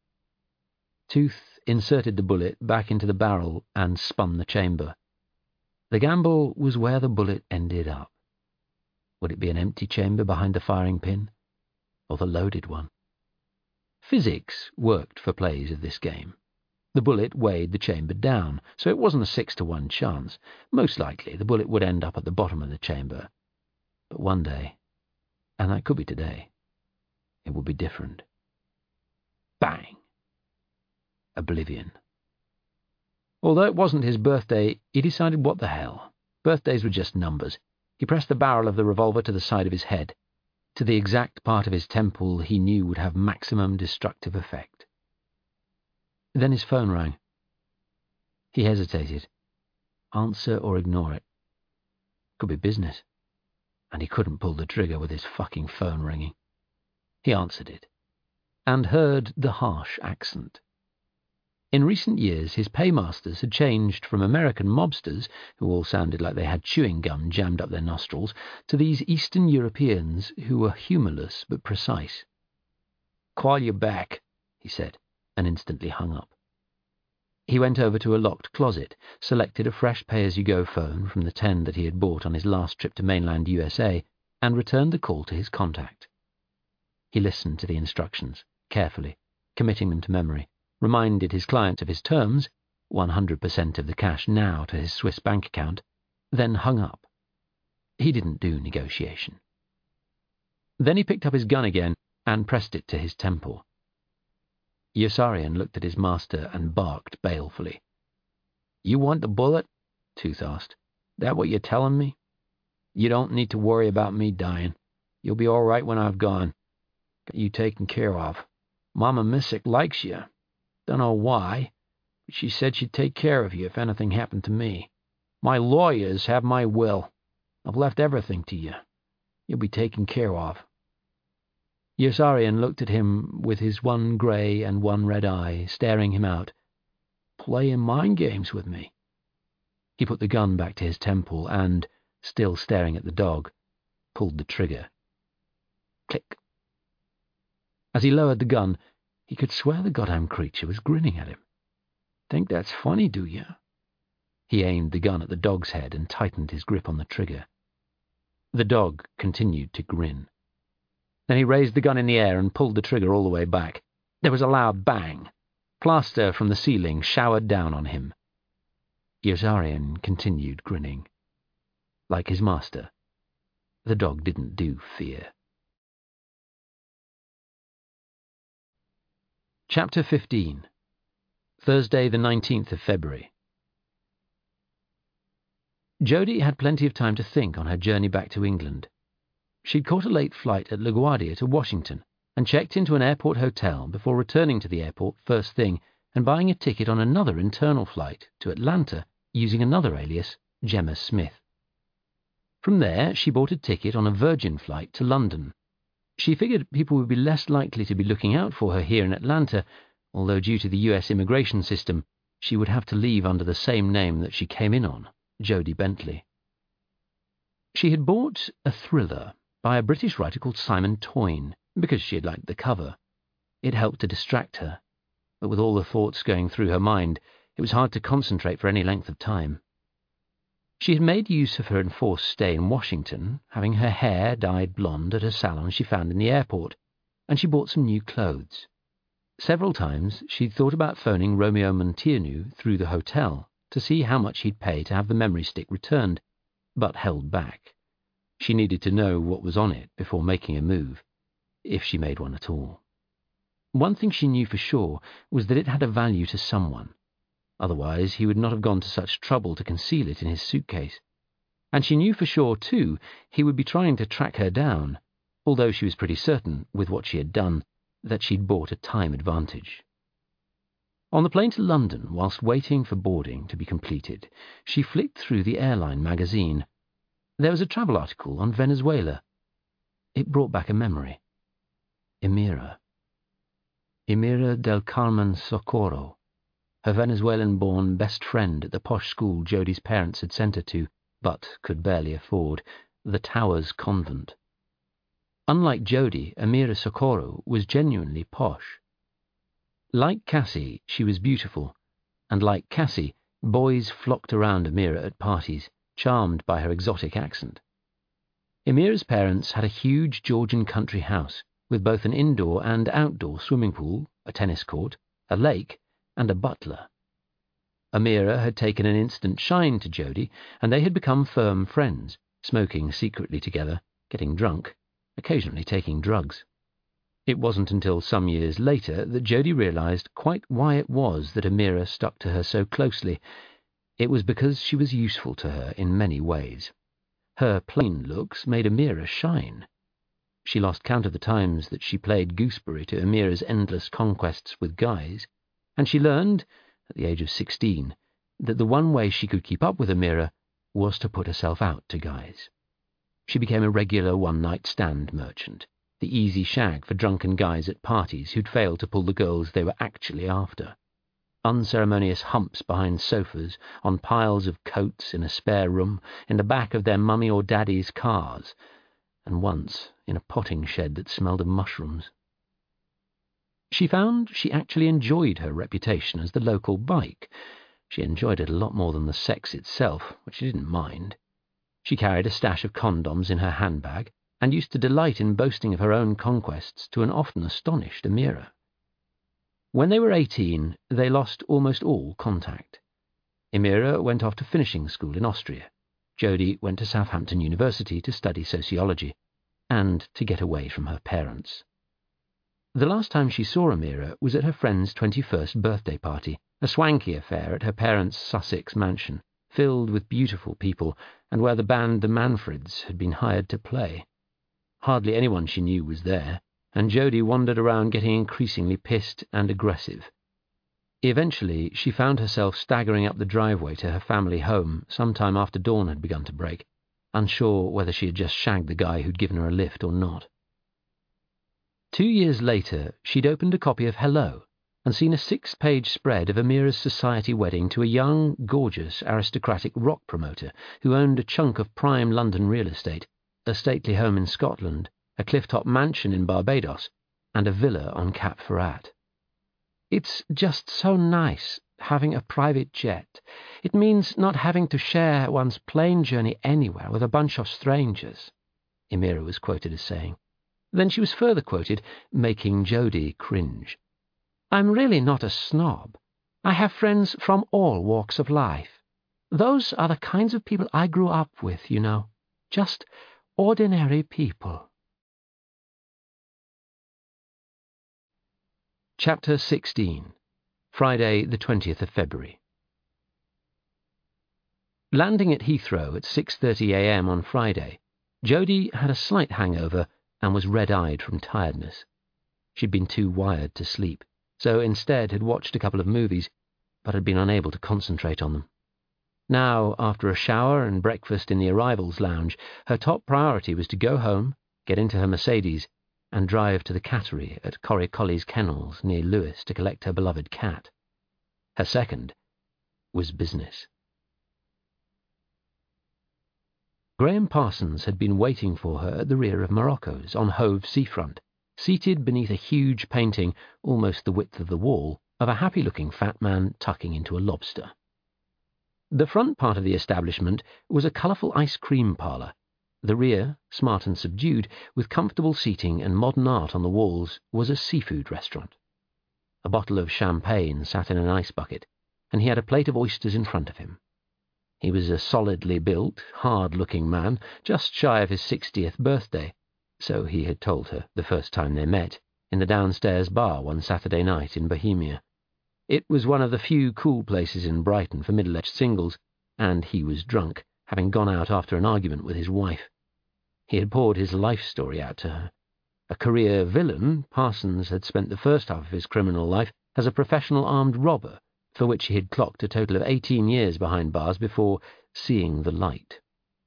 Tooth inserted the bullet back into the barrel and spun the chamber. The gamble was where the bullet ended up. Would it be an empty chamber behind the firing pin, or the loaded one? Physics worked for plays of this game. The bullet weighed the chamber down, so it wasn't a 6-to-1 chance. Most likely, the bullet would end up at the bottom of the chamber. But one day, and that could be today, it would be different. Bang! Oblivion. Although it wasn't his birthday, he decided what the hell. Birthdays were just numbers. He pressed the barrel of the revolver to the side of his head, to the exact part of his temple he knew would have maximum destructive effect. Then his phone rang. He hesitated. Answer or ignore it. Could be business. And he couldn't pull the trigger with his fucking phone ringing. He answered it, and heard the harsh accent. In recent years, his paymasters had changed from American mobsters, who all sounded like they had chewing gum jammed up their nostrils, to these Eastern Europeans who were humorless but precise. "Call you back," he said, and instantly hung up. He went over to a locked closet, selected a fresh pay-as-you-go phone from the 10 that he had bought on his last trip to mainland USA, and returned the call to his contact. He listened to the instructions, carefully, committing them to memory, reminded his client of his terms, 100% of the cash now to his Swiss bank account, then hung up. He didn't do negotiation. Then he picked up his gun again and pressed it to his temple. Yossarian looked at his master and barked balefully. "You want the bullet?" Tooth asked. "That what you're telling me? You don't need to worry about me dying. You'll be all right when I've gone. Got you taken care of. Mama Missick likes you. Dunno why, but she said she'd take care of you if anything happened to me. My lawyers have my will. I've left everything to you. You'll be taken care of." Yossarian looked at him with his one grey and one red eye, staring him out. "Playing mind games with me." He put the gun back to his temple and, still staring at the dog, pulled the trigger. Click. As he lowered the gun, he could swear the goddamn creature was grinning at him. "Think that's funny, do you?" He aimed the gun at the dog's head and tightened his grip on the trigger. The dog continued to grin. Then he raised the gun in the air and pulled the trigger all the way back. There was a loud bang. Plaster from the ceiling showered down on him. Yossarian continued grinning. Like his master, the dog didn't do fear. Chapter 15. Thursday, the 19th of February. Jodie had plenty of time to think on her journey back to England. She'd caught a late flight at LaGuardia to Washington and checked into an airport hotel before returning to the airport first thing and buying a ticket on another internal flight to Atlanta using another alias, Gemma Smith. From there, she bought a ticket on a Virgin flight to London. She figured people would be less likely to be looking out for her here in Atlanta, although due to the US immigration system, she would have to leave under the same name that she came in on, Jodie Bentley. She had bought a thriller by a British writer called Simon Toyne, because she had liked the cover. It helped to distract her, but with all the thoughts going through her mind, it was hard to concentrate for any length of time. She had made use of her enforced stay in Washington, having her hair dyed blonde at a salon she found in the airport, and she bought some new clothes. Several times she'd thought about phoning Romeo Montierneux through the hotel to see how much he'd pay to have the memory stick returned, but held back. She needed to know what was on it before making a move, if she made one at all. One thing she knew for sure was that it had a value to someone. Otherwise, he would not have gone to such trouble to conceal it in his suitcase. And she knew for sure, too, he would be trying to track her down, although she was pretty certain, with what she had done, that she'd bought a time advantage. On the plane to London, whilst waiting for boarding to be completed, she flicked through the airline magazine. There was a travel article on Venezuela. It brought back a memory. Emira del Carmen Socorro, her Venezuelan-born best friend at the posh school Jodie's parents had sent her to, but could barely afford, the Towers Convent. Unlike Jodie, Emira Socorro was genuinely posh. Like Cassie, she was beautiful, and like Cassie, boys flocked around Emira at parties, charmed by her exotic accent. Emira's parents had a huge Georgian country house, with both an indoor and outdoor swimming pool, a tennis court, a lake, and a butler. Emira had taken an instant shine to Jodie, and they had become firm friends, smoking secretly together, getting drunk, occasionally taking drugs. It wasn't until some years later that Jodie realized quite why it was that Emira stuck to her so closely. It was because she was useful to her in many ways. Her plain looks made Emira shine. She lost count of the times that she played gooseberry to Emira's endless conquests with guys, and she learned, at the age of 16, that the one way she could keep up with Emira was to put herself out to guys. She became a regular one-night stand merchant, the easy shag for drunken guys at parties who'd failed to pull the girls they were actually after. Unceremonious humps behind sofas, on piles of coats in a spare room, in the back of their mummy or daddy's cars, and once in a potting shed that smelled of mushrooms. She found she actually enjoyed her reputation as the local bike. She enjoyed it a lot more than the sex itself, which she didn't mind. She carried a stash of condoms in her handbag, and used to delight in boasting of her own conquests to an often astonished Emira. When they were 18, they lost almost all contact. Emira went off to finishing school in Austria. Jodie went to Southampton University to study sociology, and to get away from her parents. The last time she saw Emira was at her friend's 21st birthday party, a swanky affair at her parents' Sussex mansion, filled with beautiful people, and where the band The Manfreds had been hired to play. Hardly anyone she knew was there, and Jodie wandered around getting increasingly pissed and aggressive. Eventually, she found herself staggering up the driveway to her family home sometime after dawn had begun to break, unsure whether she had just shagged the guy who'd given her a lift or not. 2 years later, she'd opened a copy of Hello and seen a 6-page spread of Emira's society wedding to a young, gorgeous, aristocratic rock promoter who owned a chunk of prime London real estate, a stately home in Scotland, a cliff-top mansion in Barbados, and a villa on Cap Ferrat. "It's just so nice having a private jet. It means not having to share one's plane journey anywhere with a bunch of strangers," Emira was quoted as saying. Then she was further quoted, making Jodie cringe. "I'm really not a snob. I have friends from all walks of life. Those are the kinds of people I grew up with, you know. Just ordinary people." Chapter 16. Friday, the 20th of February. Landing at Heathrow at 6:30 a.m. on Friday, Jodie had a slight hangover and was red-eyed from tiredness. She'd been too wired to sleep, so instead had watched a couple of movies, but had been unable to concentrate on them. Now, after a shower and breakfast in the arrivals lounge, her top priority was to go home, get into her Mercedes, and drive to the cattery at Corrie Colley's kennels near Lewes to collect her beloved cat. Her second was business. Graham Parsons had been waiting for her at the rear of Morocco's on Hove seafront, seated beneath a huge painting, almost the width of the wall, of a happy-looking fat man tucking into a lobster. The front part of the establishment was a colourful ice cream parlour. The rear, smart and subdued, with comfortable seating and modern art on the walls, was a seafood restaurant. A bottle of champagne sat in an ice bucket, and he had a plate of oysters in front of him. He was a solidly built, hard-looking man, just shy of his 60th birthday, so he had told her the first time they met, in the downstairs bar one Saturday night in Bohemia. It was one of the few cool places in Brighton for middle-aged singles, and he was drunk, having gone out after an argument with his wife. He had poured his life story out to her. A career villain, Parsons had spent the first half of his criminal life as a professional armed robber, for which he had clocked a total of 18 years behind bars before seeing the light.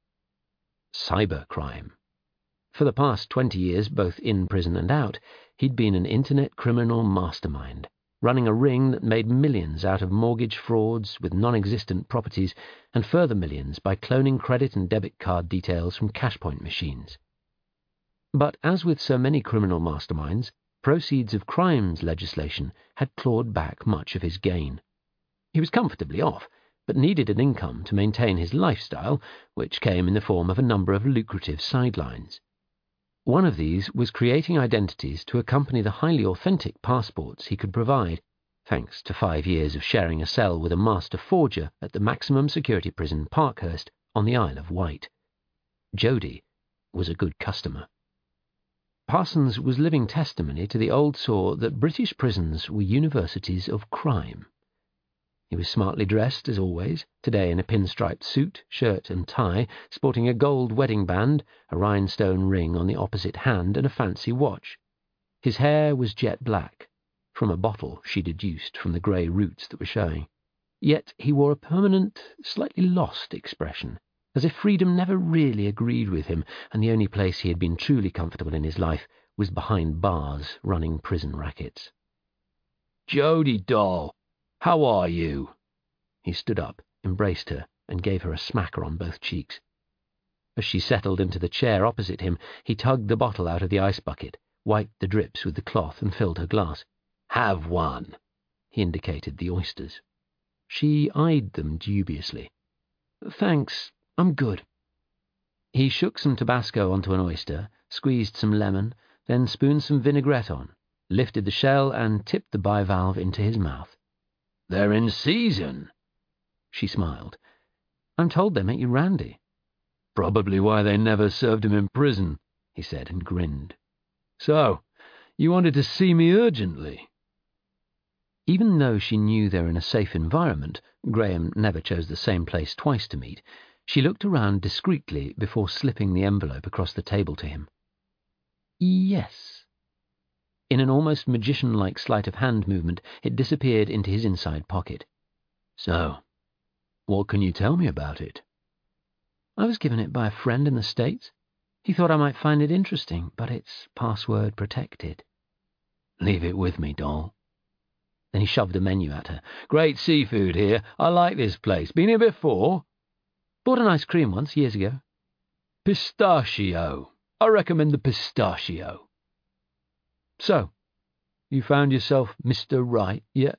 Cybercrime. For the past 20 years, both in prison and out, he'd been an internet criminal mastermind, running a ring that made millions out of mortgage frauds with non-existent properties, and further millions by cloning credit and debit card details from cash-point machines. But as with so many criminal masterminds, proceeds of crimes legislation had clawed back much of his gain. He was comfortably off, but needed an income to maintain his lifestyle, which came in the form of a number of lucrative sidelines. One of these was creating identities to accompany the highly authentic passports he could provide, thanks to 5 years of sharing a cell with a master forger at the maximum security prison Parkhurst on the Isle of Wight. Jody was a good customer. Parsons was living testimony to the old saw that British prisons were universities of crime. He was smartly dressed, as always, today in a pinstriped suit, shirt and tie, sporting a gold wedding band, a rhinestone ring on the opposite hand, and a fancy watch. His hair was jet black, from a bottle she'd deduced from the grey roots that were showing. Yet he wore a permanent, slightly lost expression, as if freedom never really agreed with him, and the only place he had been truly comfortable in his life was behind bars running prison rackets. "Jody, doll, how are you?" He stood up, embraced her, and gave her a smacker on both cheeks. As she settled into the chair opposite him, he tugged the bottle out of the ice bucket, wiped the drips with the cloth, and filled her glass. "Have one." He indicated the oysters. She eyed them dubiously. "Thanks, I'm good." He shook some Tabasco onto an oyster, squeezed some lemon, then spooned some vinaigrette on, lifted the shell, and tipped the bivalve into his mouth. "They're in season." She smiled. "I'm told they make you randy." "Probably why they never served him in prison," he said, and grinned. "So, you wanted to see me urgently?" Even though she knew they were in a safe environment, Graham never chose the same place twice to meet, she looked around discreetly before slipping the envelope across the table to him. "Yes." In an almost magician-like sleight of hand movement, it disappeared into his inside pocket. "So, what can you tell me about it?" "I was given it by a friend in the States. He thought I might find it interesting, but it's password protected." "Leave it with me, doll." Then he shoved a menu at her. "Great seafood here. I like this place. Been here before?" "Bought an ice cream once, years ago." "Pistachio. I recommend the pistachio." "So, you found yourself Mr. Right yet?"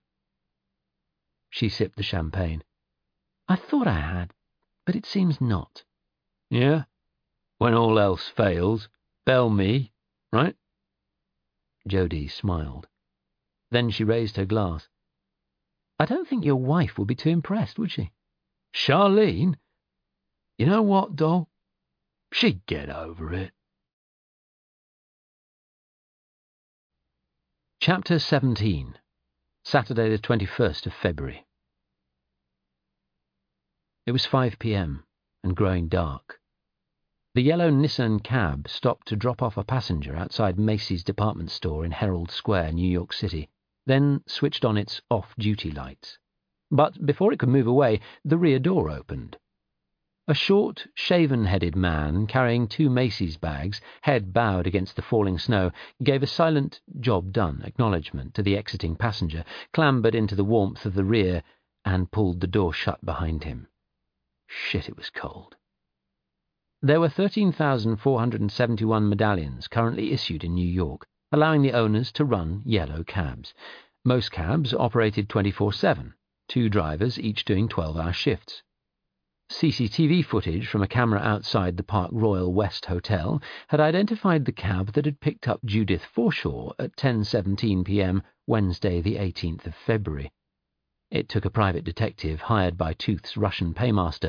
She sipped the champagne. "I thought I had, but it seems not." "Yeah? When all else fails, bell me, right?" Jody smiled. Then she raised her glass. "I don't think your wife would be too impressed, would she?" "Charlene? You know what, doll? She'd get over it." Chapter 17. Saturday the 21st of February. It was 5 p.m. and growing dark. The yellow Nissan cab stopped to drop off a passenger outside Macy's department store in Herald Square, New York City, then switched on its off-duty lights. But before it could move away, the rear door opened. A short, shaven-headed man carrying 2 Macy's bags, head bowed against the falling snow, gave a silent job-done acknowledgement to the exiting passenger, clambered into the warmth of the rear, and pulled the door shut behind him. Shit, it was cold. There were 13,471 medallions currently issued in New York, allowing the owners to run yellow cabs. Most cabs operated 24/7, 2 drivers each doing 12-hour shifts. CCTV footage from a camera outside the Park Royal West Hotel had identified the cab that had picked up Judith Forshaw at 10:17 p.m. Wednesday the 18th of February. It took a private detective hired by Tooth's Russian paymaster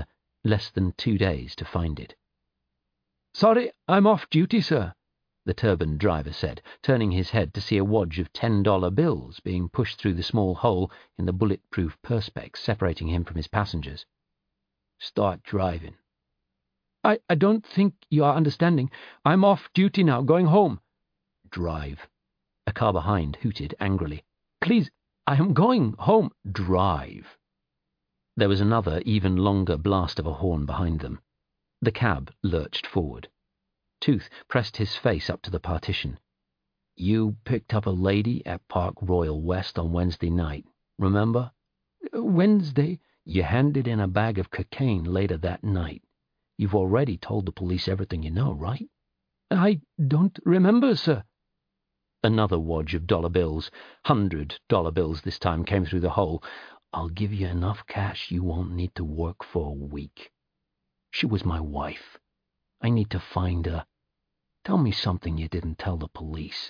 less than 2 days to find it. "Sorry, I'm off duty, sir," the turbaned driver said, turning his head to see a wad of $10 bills being pushed through the small hole in the bulletproof perspex separating him from his passengers. "Start driving." I don't think you are understanding. I'm off duty now, going home." "Drive." A car behind hooted angrily. "Please, I am going home." "Drive." There was another, even longer blast of a horn behind them. The cab lurched forward. Tooth pressed his face up to the partition. "You picked up a lady at Park Royal West on Wednesday night, remember?" "Wednesday?" "You handed in a bag of cocaine later that night. You've already told the police everything you know, right?" "I don't remember, sir." Another wad of dollar bills, $100 bills this time, came through the hole. "I'll give you enough cash you won't need to work for a week. She was my wife. I need to find her. Tell me something you didn't tell the police."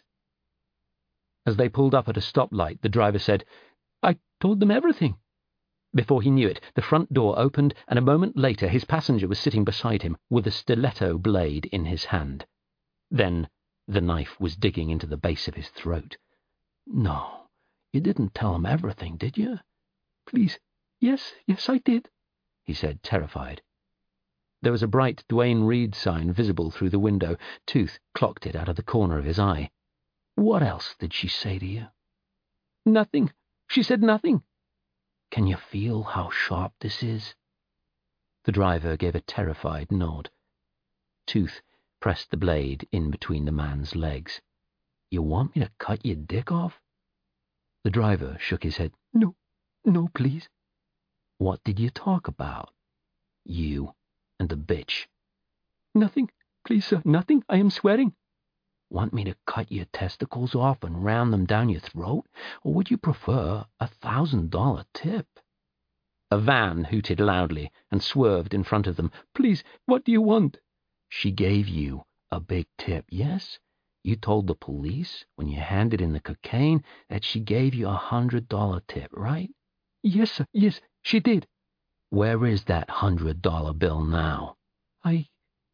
As they pulled up at a stoplight, the driver said, "I told them everything." Before he knew it, the front door opened, and a moment later his passenger was sitting beside him with a stiletto blade in his hand. Then the knife was digging into the base of his throat. "No, you didn't tell them everything, did you?" "Please, yes, I did," he said, terrified. There was a bright Duane Reade sign visible through the window. Tooth clocked it out of the corner of his eye. "What else did she say to you?" "Nothing. She said nothing." "Can you feel how sharp this is?" The driver gave a terrified nod. Tooth pressed the blade in between the man's legs. "You want me to cut your dick off?" The driver shook his head. No, please." "What did you talk about? You and the bitch?" "Nothing. Please, sir, nothing. I am swearing." "Want me to cut your testicles off and ram them down your throat? Or would you prefer a $1,000 tip?" A van hooted loudly and swerved in front of them. "Please, what do you want?" "She gave you a big tip, yes? You told the police, when you handed in the cocaine, that she gave you a $100 tip, right?" "Yes, sir, yes, she did." "Where is that $100 bill now?" I...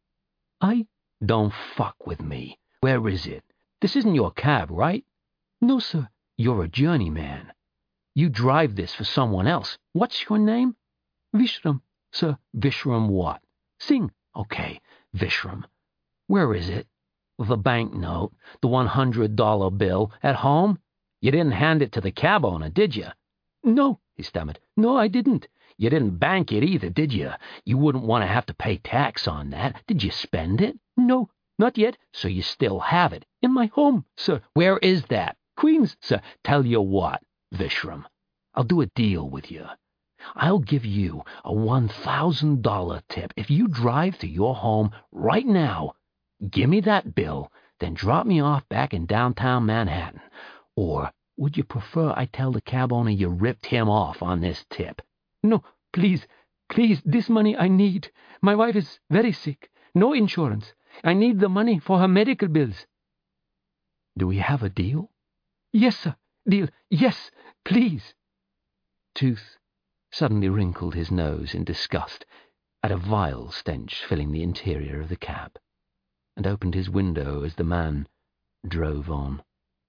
Don't fuck with me. Where is it? This isn't your cab, right?" "No, sir." "You're a journeyman. You drive this for someone else. What's your name?" "Vishram, sir." "Vishram what?" "Singh." "Okay, Vishram. Where is it? The banknote, the $100 bill, at home? You didn't hand it to the cab owner, did you?" "No," he stammered. "No, I didn't." "You didn't bank it either, did you? You wouldn't want to have to pay tax on that. Did you spend it?" "No, not yet." "So you still have it?" "In my home, sir." "Where is that?" "Queens, sir." "Tell you what, Vishram, I'll do a deal with you. I'll give you a $1,000 tip if you drive to your home right now, give me that bill, then drop me off back in downtown Manhattan. Or would you prefer I tell the cab owner you ripped him off on this tip?" "No, please, this money I need. My wife is very sick. No insurance. I need the money for her medical bills." "Do we have a deal?" "Yes, sir. Deal. Yes, please." Tooth suddenly wrinkled his nose in disgust at a vile stench filling the interior of the cab, and opened his window as the man drove on.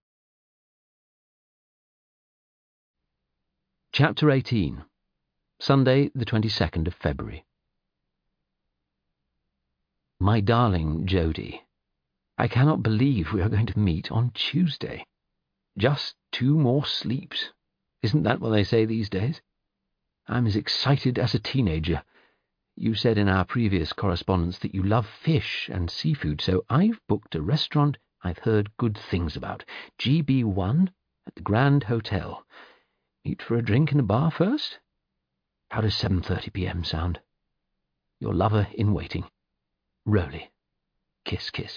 Chapter 18. Sunday, the 22nd of February. My darling Jody, I cannot believe we are going to meet on Tuesday. Just 2 more sleeps. Isn't that what they say these days? I'm as excited as a teenager. You said in our previous correspondence that you love fish and seafood, so I've booked a restaurant I've heard good things about, GB1 at the Grand Hotel. Meet for a drink in a bar first? How does 7:30 p.m. sound? Your lover in waiting, Roly. Kiss, kiss.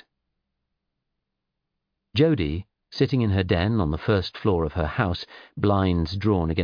Jody, sitting in her den on the first floor of her house, blinds drawn against